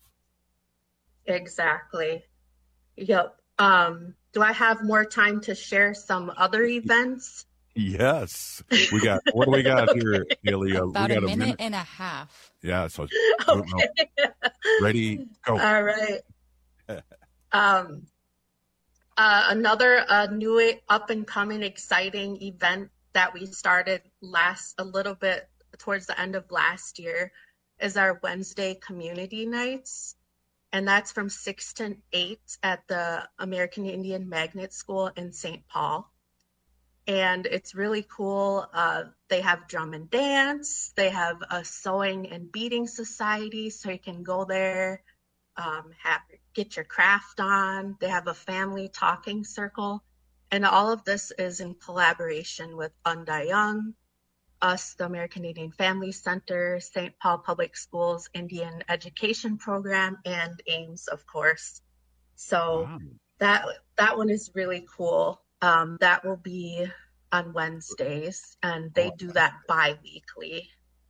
Speaker 12: Exactly. Yep. Um, do I have more time to share some other events?
Speaker 16: Yes. We got, what do we got okay. here, Delia?
Speaker 23: About
Speaker 16: we got
Speaker 23: a, minute
Speaker 16: a minute
Speaker 23: and a half.
Speaker 16: Yeah. So
Speaker 12: okay.
Speaker 16: Ready, go.
Speaker 12: All right. um, uh, another uh, new up and coming exciting event that we started last a little bit towards the end of last year is our Wednesday community nights. And that's from six to eight at the American Indian Magnet School in Saint Paul. And it's really cool. Uh, they have drum and dance. They have a sewing and beading society, so you can go there, um, have, get your craft on. They have a family talking circle. And all of this is in collaboration with Unda Young, us, the American Indian Family Center, Saint Paul Public Schools Indian Education Program, and AIMS, of course. So wow. that that one is really cool. Um, that will be on Wednesdays, and they do that bi-weekly.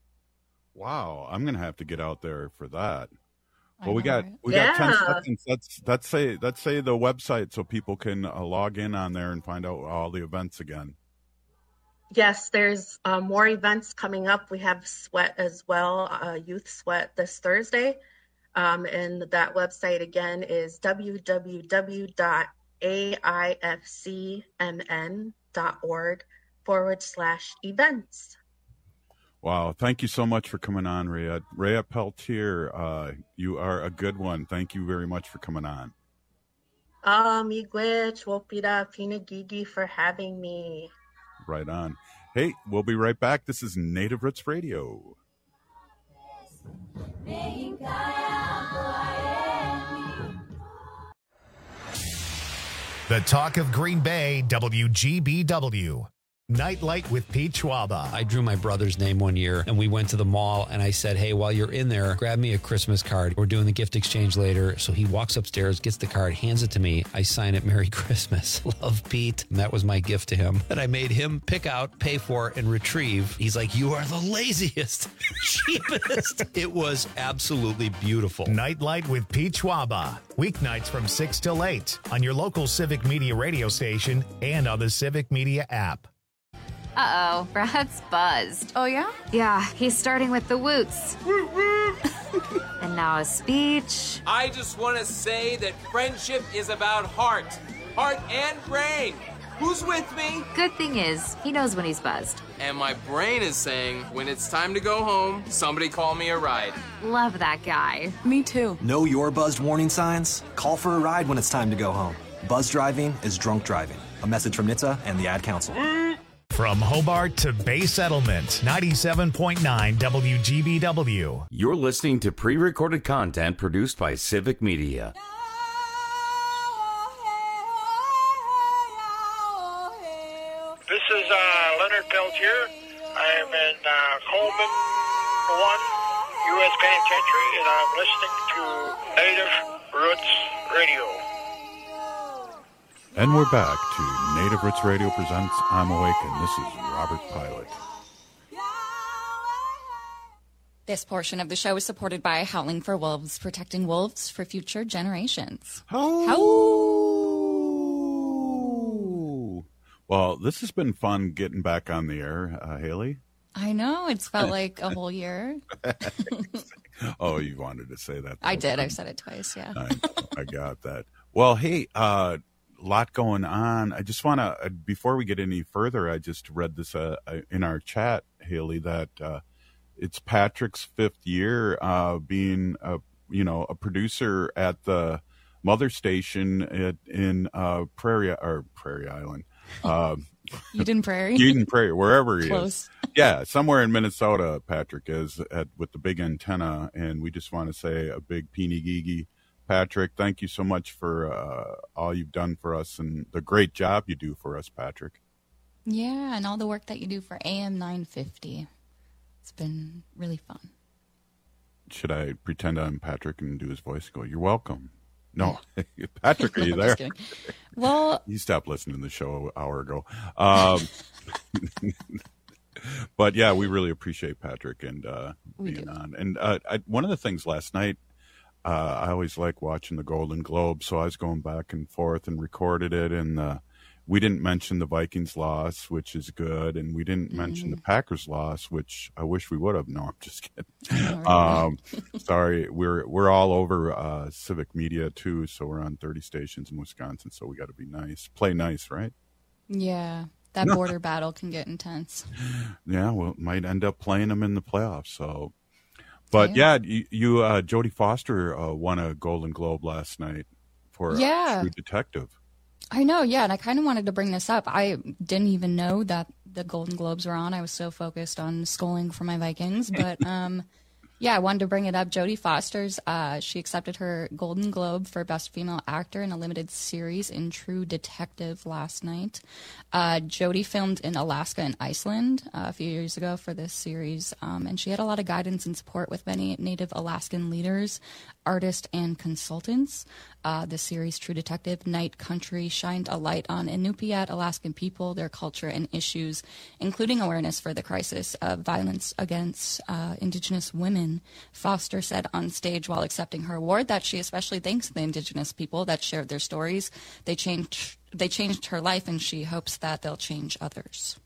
Speaker 16: Wow, I'm gonna have to get out there for that. Well, we got we
Speaker 12: yeah.
Speaker 16: got ten seconds. Let's let's say let's say the website so people can uh, log in on there and find out all the events again.
Speaker 12: Yes, there's uh, more events coming up. We have Sweat as well, uh, Youth Sweat this Thursday. Um, and that website again is w w w dot a i f c m n dot org forward slash events.
Speaker 16: Wow. Thank you so much for coming on, Rhea. Rhea Peltier, uh, you are a good one. Thank you very much for coming on.
Speaker 12: Um, Igwich, Wopira, Pinagigi for having me.
Speaker 16: Right on. Hey, we'll be right back. This is Native Roots Radio.
Speaker 6: The Talk of Green Bay, W G B W. Nightlight with Pete Schwaba.
Speaker 13: I drew my brother's name one year, and we went to the mall, and I said, hey, while you're in there, grab me a Christmas card. We're doing the gift exchange later. So he walks upstairs, gets the card, hands it to me. I sign it, Merry Christmas. Love, Pete. And that was my gift to him. And I made him pick out, pay for, and retrieve. He's like, you are the laziest, cheapest. It was absolutely beautiful.
Speaker 6: Nightlight with Pete Schwaba. Weeknights from six till eight on your local Civic Media radio station and on the Civic Media app.
Speaker 15: Uh-oh, Brad's buzzed.
Speaker 23: Oh, yeah?
Speaker 15: Yeah, he's starting with the woots. And now a speech.
Speaker 17: I just want to say that friendship is about heart. Heart and brain. Who's with me?
Speaker 15: Good thing is, he knows when he's buzzed.
Speaker 17: And my brain is saying, when it's time to go home, somebody call me a ride.
Speaker 15: Love that guy.
Speaker 23: Me too.
Speaker 18: Know your buzzed warning signs? Call for a ride when it's time to go home. Buzz driving is drunk driving. A message from N H T S A and the Ad Council.
Speaker 6: From Hobart to Bay Settlement, ninety-seven point nine W G B W.
Speaker 19: You're listening to pre-recorded content produced by Civic Media.
Speaker 20: This is uh, Leonard Peltier. I am in uh, Coleman one, U S Penitentiary, and I'm listening to Native Roots Radio.
Speaker 16: And we're back to Native Roots Radio presents I'm Awake, and this is Robert Pilot.
Speaker 23: This portion of the show is supported by Howling for Wolves, protecting wolves for future generations.
Speaker 16: How?
Speaker 23: How?
Speaker 16: Well, Well, this has been fun getting back on the air, uh, Haley.
Speaker 23: I know. It's felt like a whole year.
Speaker 16: Oh, you wanted to say that.
Speaker 23: I did. I've said it twice, yeah.
Speaker 16: I, I got that. Well, hey, a uh, lot going on. I just want to, uh, before we get any further, I just read this uh, in our chat, Haley, that uh, it's Patrick's fifth year uh, being, a, you know, a producer at the Mother Station at, in uh, Prairie or Prairie Island. Uh,
Speaker 23: Eden Prairie?
Speaker 16: Eden Prairie, wherever he
Speaker 23: Close.
Speaker 16: is. Yeah, somewhere in Minnesota, Patrick is at with the big antenna. And we just want to say a big peeny geegy, Patrick. Thank you so much for uh, all you've done for us and the great job you do for us, Patrick.
Speaker 23: Yeah, and all the work that you do for A M nine fifty. It's been really fun.
Speaker 16: Should I pretend I'm Patrick and do his voice and go, "You're welcome"? No, Patrick, are you
Speaker 23: No,
Speaker 16: there?
Speaker 23: just kidding. Well,
Speaker 16: you stopped listening to the show an hour ago. Um, but yeah, we really appreciate Patrick and uh, being on. And uh, I, one of the things last night, uh, I always like watching the Golden Globe, so I was going back and forth and recorded it. And uh, we didn't mention the Vikings loss, which is good, and we didn't mm-hmm. mention the Packers loss, which I wish we would have. No, I'm just kidding. um, sorry, we're we're all over uh, civic media too, so we're on thirty stations in Wisconsin, so we got to be nice, play nice, right?
Speaker 23: Yeah, that border battle can get intense.
Speaker 16: Yeah, well, it might end up playing them in the playoffs. So, but yeah, yeah you, you uh, Jodie Foster uh, won a Golden Globe last night for
Speaker 23: yeah.
Speaker 16: uh, True Detective.
Speaker 23: I know, yeah, and I kind of wanted to bring this up. I didn't even know that the Golden Globes were on. I was so focused on scoring for my Vikings, but um, yeah, I wanted to bring it up. Jodie Foster's, uh, she accepted her Golden Globe for Best Female Actor in a limited series in True Detective last night. Uh, Jodie filmed in Alaska and Iceland uh, a few years ago for this series, um, and she had a lot of guidance and support with many Native Alaskan leaders, artists, and consultants. Uh, the series True Detective Night Country shined a light on Inupiat Alaskan people, their culture, and issues, including awareness for the crisis of violence against uh, Indigenous women. Foster said on stage while accepting her award that she especially thanks the Indigenous people that shared their stories. They changed, they changed her life, and she hopes that they'll change others.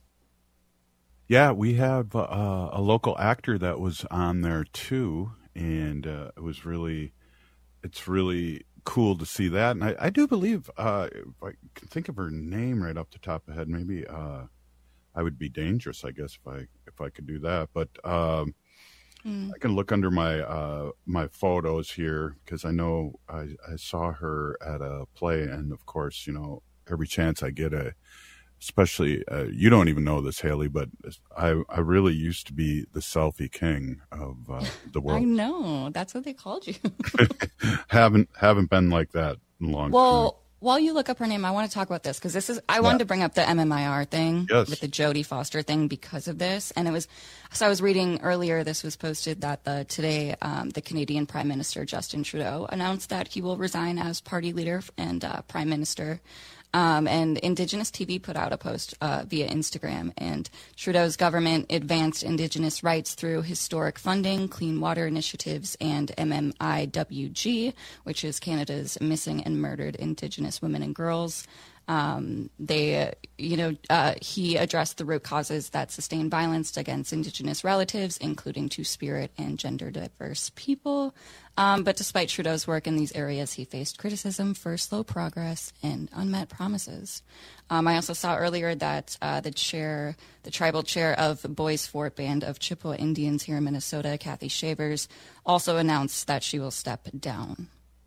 Speaker 16: Yeah, we have uh, a local actor that was on there too, and uh, it was really, it's really cool to see that. And I, I do believe, uh, if I can think of her name right off the top of my head, maybe uh, I would be dangerous, I guess, if I if I could do that. But um, mm. I can look under my uh, my photos here because I know I, I saw her at a play, and of course, you know, every chance I get a. Especially, uh, you don't even know this, Haley, but I I really used to be the selfie king of uh, the world.
Speaker 23: I know. That's what they called you.
Speaker 16: haven't haven't been like that in a long
Speaker 23: well,
Speaker 16: time.
Speaker 23: While you look up her name, I want to talk about this because this is I wanted yeah. to bring up the M M I R thing
Speaker 16: yes.
Speaker 23: with the Jodie Foster thing because of this, and it was so I was reading earlier. This was posted that the today um, the Canadian Prime Minister Justin Trudeau announced that he will resign as party leader and uh, Prime Minister. Um, and Indigenous T V put out a post uh, via Instagram, and Trudeau's government advanced Indigenous rights through historic funding, clean water initiatives, and M M I W G, which is Canada's Missing and Murdered Indigenous Women and Girls. Um, they, you know, uh, he addressed the root causes that sustain violence against Indigenous relatives, including Two-Spirit and gender diverse people. Um, but despite Trudeau's work in these areas, he faced criticism for slow progress and unmet promises. Um, I also saw earlier that uh, the chair, the tribal chair of Boys Fort Band of Chippewa Indians here in Minnesota, Kathy Shavers, also announced that she will step down.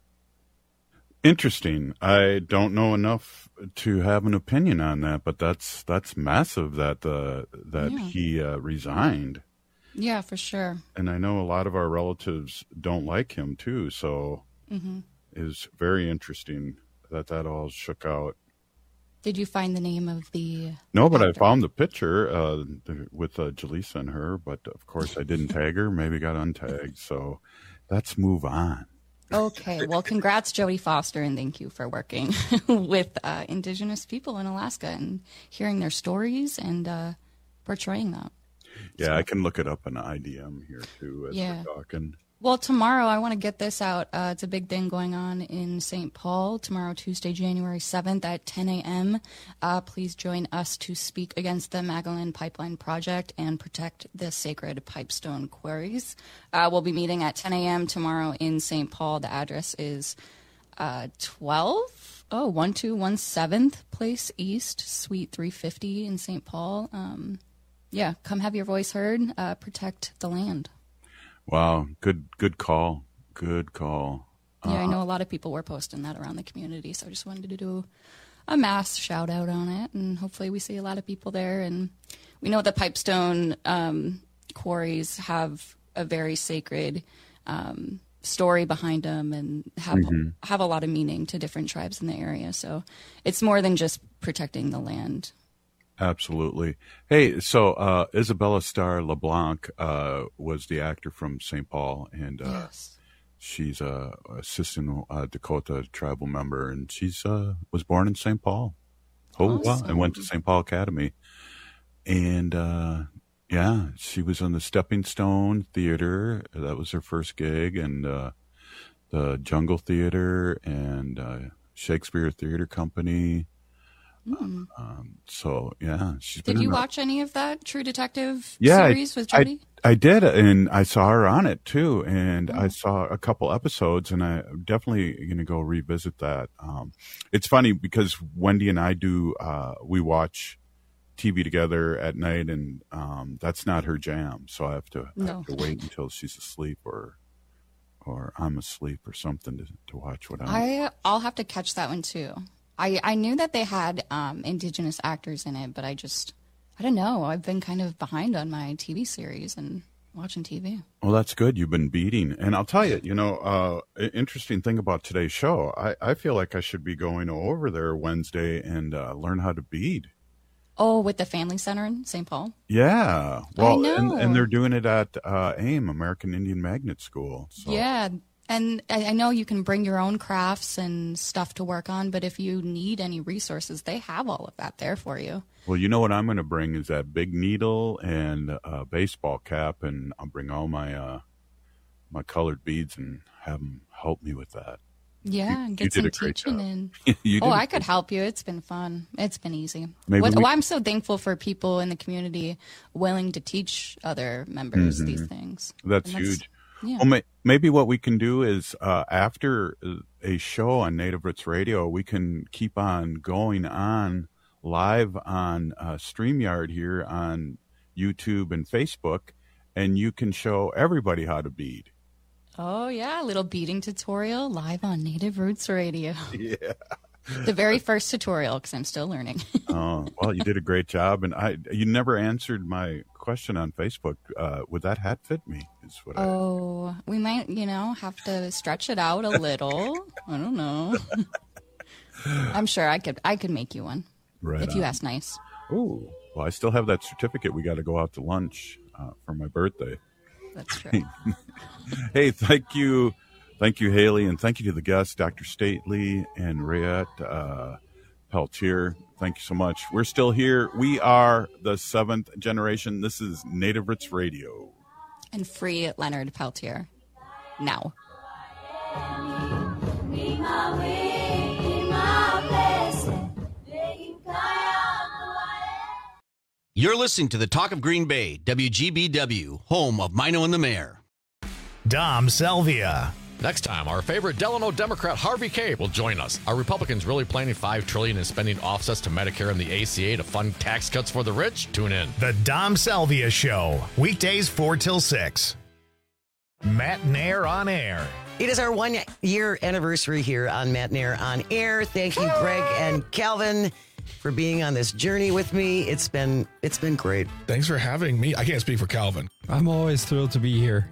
Speaker 16: Interesting. I don't know enough to have an opinion on that, but that's that's massive that uh, that yeah. he uh, resigned.
Speaker 23: Yeah, for sure.
Speaker 16: And I know a lot of our relatives don't like him too, so mm-hmm. it's very interesting that that all shook out.
Speaker 23: Did you find the name of the
Speaker 16: No, but
Speaker 23: actor?
Speaker 16: I found the picture uh, with uh, Jaleesa and her, but of course I didn't tag her, maybe got untagged, so let's move on.
Speaker 23: Okay, well, congrats, Jodie Foster, and thank you for working with uh, Indigenous people in Alaska and hearing their stories and uh, portraying that.
Speaker 16: Yeah, so. I can look it up in I D M here, too, as
Speaker 23: yeah.
Speaker 16: we're talking.
Speaker 23: Well, tomorrow, I want to get this out. Uh, it's a big thing going on in Saint Paul tomorrow, Tuesday, January seventh at ten a.m. Uh, please join us to speak against the Magalan Pipeline Project and protect the sacred pipestone quarries. Uh, we'll be meeting at ten a.m. tomorrow in Saint Paul. The address is uh, twelve, oh, one two one seventh Place East, Suite three fifty in Saint Paul. Um, yeah, come have your voice heard. Uh, protect the land.
Speaker 16: Wow, good good call. Good call.
Speaker 23: Yeah,
Speaker 16: uh,
Speaker 23: I know a lot of people were posting that around the community, so I just wanted to do a mass shout out on it, and hopefully we see a lot of people there. And we know the Pipestone um, quarries have a very sacred um, story behind them and have mm-hmm. have a lot of meaning to different tribes in the area. So it's more than just protecting the land.
Speaker 16: Absolutely. Hey, so uh, Isabella Starr LeBlanc uh, was the actor from Saint Paul, and uh,
Speaker 23: yes.
Speaker 16: she's a assistant uh, Dakota tribal member, and she's uh, was born in Saint Paul. Oh,
Speaker 23: awesome.
Speaker 16: wow. And went to Saint Paul Academy. And, uh, yeah, she was on the Stepping Stone Theater. That was her first gig, and uh, the Jungle Theater and uh, Shakespeare Theater Company.
Speaker 23: Mm.
Speaker 16: Um, so yeah, she's
Speaker 23: Did
Speaker 16: been
Speaker 23: you
Speaker 16: in
Speaker 23: watch any of that True Detective
Speaker 16: yeah,
Speaker 23: series
Speaker 16: I,
Speaker 23: with Jody?
Speaker 16: I, I did, and I saw her on it too, and
Speaker 23: Oh.
Speaker 16: I saw a couple episodes, and I'm definitely going to go revisit that. Um, it's funny because Wendy and I do uh, we watch T V together at night, and um, that's not her jam, so I have to, I
Speaker 23: No.
Speaker 16: have to wait until she's asleep or or I'm asleep or something to to watch what I'm.
Speaker 23: I I'll have to catch that one too. I, I knew that they had um, Indigenous actors in it, but I just, I don't know. I've been kind of behind on my T V series and watching T V.
Speaker 16: Well, that's good. You've been beading. And I'll tell you, you know, uh, an interesting thing about today's show, I, I feel like I should be going over there Wednesday and uh, learn how to bead.
Speaker 23: Oh, with the Family Center in Saint Paul?
Speaker 16: Yeah. Well,
Speaker 23: know.
Speaker 16: And, and they're doing it at uh, AIM, American Indian Magnet School. So.
Speaker 23: Yeah. And I I know you can bring your own crafts and stuff to work on, but if you need any resources, they have all of that there for you.
Speaker 16: Well, you know what I'm going to bring is that big needle and a baseball cap, and I'll bring all my uh, my colored beads and have them help me with that.
Speaker 23: Yeah,
Speaker 16: You-
Speaker 23: get
Speaker 16: you
Speaker 23: some
Speaker 16: did a great
Speaker 23: teaching
Speaker 16: job.
Speaker 23: in.
Speaker 16: You
Speaker 23: Oh,
Speaker 16: did a
Speaker 23: I could
Speaker 16: great-
Speaker 23: help you. It's been fun. It's been easy.
Speaker 16: Maybe
Speaker 23: What,
Speaker 16: we-
Speaker 23: well, I'm so thankful for people in the community willing to teach other members
Speaker 16: Mhm.
Speaker 23: these things.
Speaker 16: That's
Speaker 23: And
Speaker 16: huge.
Speaker 23: Yeah.
Speaker 16: Well, may, maybe what we can do is uh, after a show on Native Roots Radio, we can keep on going on live on uh, StreamYard here on YouTube and Facebook, and you can show everybody how to bead.
Speaker 23: Oh, yeah, a little beading tutorial live on Native Roots Radio.
Speaker 16: Yeah.
Speaker 23: The very first tutorial, because I'm still learning.
Speaker 16: Oh, well, you did a great job, and I you never answered my question on Facebook. Uh, would that hat fit me? Is what I.
Speaker 23: Oh, we might, you know, have to stretch it out a little. I don't know. I'm sure I could I could make you one.
Speaker 16: Right
Speaker 23: If you
Speaker 16: on.
Speaker 23: ask nice.
Speaker 16: Ooh, well, I still have that certificate. We got to go out to lunch uh, for my birthday.
Speaker 23: That's true.
Speaker 16: Hey, thank you. Thank you, Haley, and thank you to the guests, Doctor Stately and Rayette uh, Peltier. Thank you so much. We're still here. We are the seventh generation. This is Native Roots Radio.
Speaker 23: And free Leonard Peltier. Now.
Speaker 2: You're listening to the Talk of Green Bay, W G B W, home of Mino and the Mayor.
Speaker 6: Dom Salvia.
Speaker 1: Next time, our favorite Delano Democrat Harvey Kaye will join us. Are Republicans really planning five trillion dollars in spending offsets to Medicare and the A C A to fund tax cuts for the rich? Tune in.
Speaker 6: The Dom Salvia Show, weekdays four till six. Matt Nair on air.
Speaker 2: It is our one year anniversary here on Matt Nair on air. Thank you, Greg and Calvin, for being on this journey with me. It's been it's been great.
Speaker 3: Thanks for having me. I can't speak for Calvin.
Speaker 13: I'm always thrilled to be here.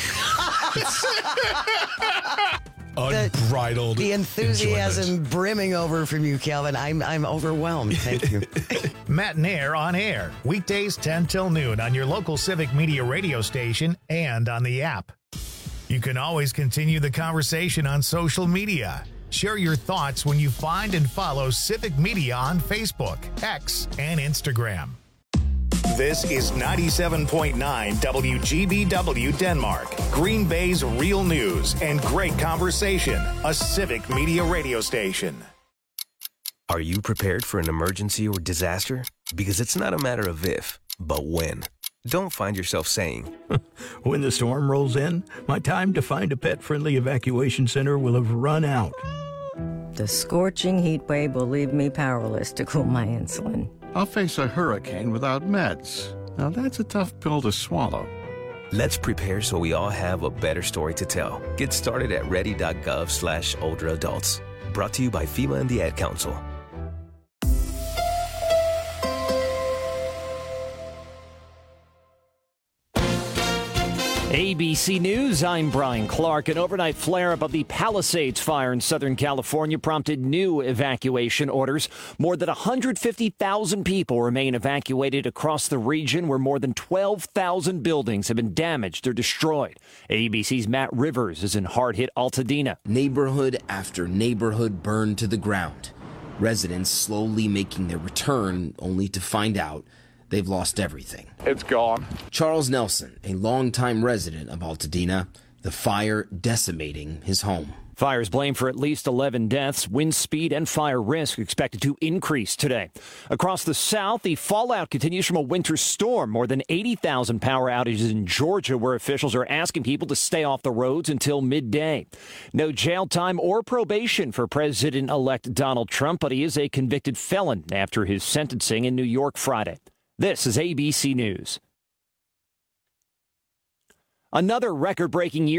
Speaker 3: Unbridled
Speaker 2: The enthusiasm
Speaker 3: enjoyment.
Speaker 2: brimming over from you, Calvin. I'm I'm overwhelmed. Thank you.
Speaker 6: Matt Nair on air, weekdays ten till noon on your local Civic Media radio station and on the app. You can always continue the conversation on social media. Share your thoughts when you find and follow Civic Media on Facebook, X, and Instagram. This is ninety-seven point nine W G B W Denmark, Green Bay's real news and great conversation, a civic media radio station.
Speaker 4: Are you prepared for an emergency or disaster? Because it's not a matter of if, but when. Don't find yourself saying,
Speaker 5: when the storm rolls in, my time to find a pet-friendly evacuation center will have run out.
Speaker 7: The scorching heat wave will leave me powerless to cool my insulin.
Speaker 21: I'll face a hurricane without meds. Now that's a tough pill to swallow.
Speaker 4: Let's prepare so we all have a better story to tell. Get started at ready.gov slash older adults. Brought to you by FEMA and the Ad Council.
Speaker 22: A B C News, I'm Brian Clark. An overnight flare-up of the Palisades fire in Southern California prompted new evacuation orders. More than one hundred fifty thousand people remain evacuated across the region, where more than twelve thousand buildings have been damaged or destroyed. A B C's Matt Rivers is in hard-hit Altadena.
Speaker 24: Neighborhood after neighborhood burned to the ground. Residents slowly making their return, only to find out they've lost everything.
Speaker 21: It's gone.
Speaker 24: Charles Nelson, a longtime resident of Altadena, the fire decimating his home.
Speaker 22: Fires blamed for at least eleven deaths. Wind speed and fire risk expected to increase today. Across the South, the fallout continues from a winter storm. More than eighty thousand power outages in Georgia, where officials are asking people to stay off the roads until midday. No jail time or probation for President-elect Donald Trump, but he is a convicted felon after his sentencing in New York Friday. This is A B C News. Another record-breaking year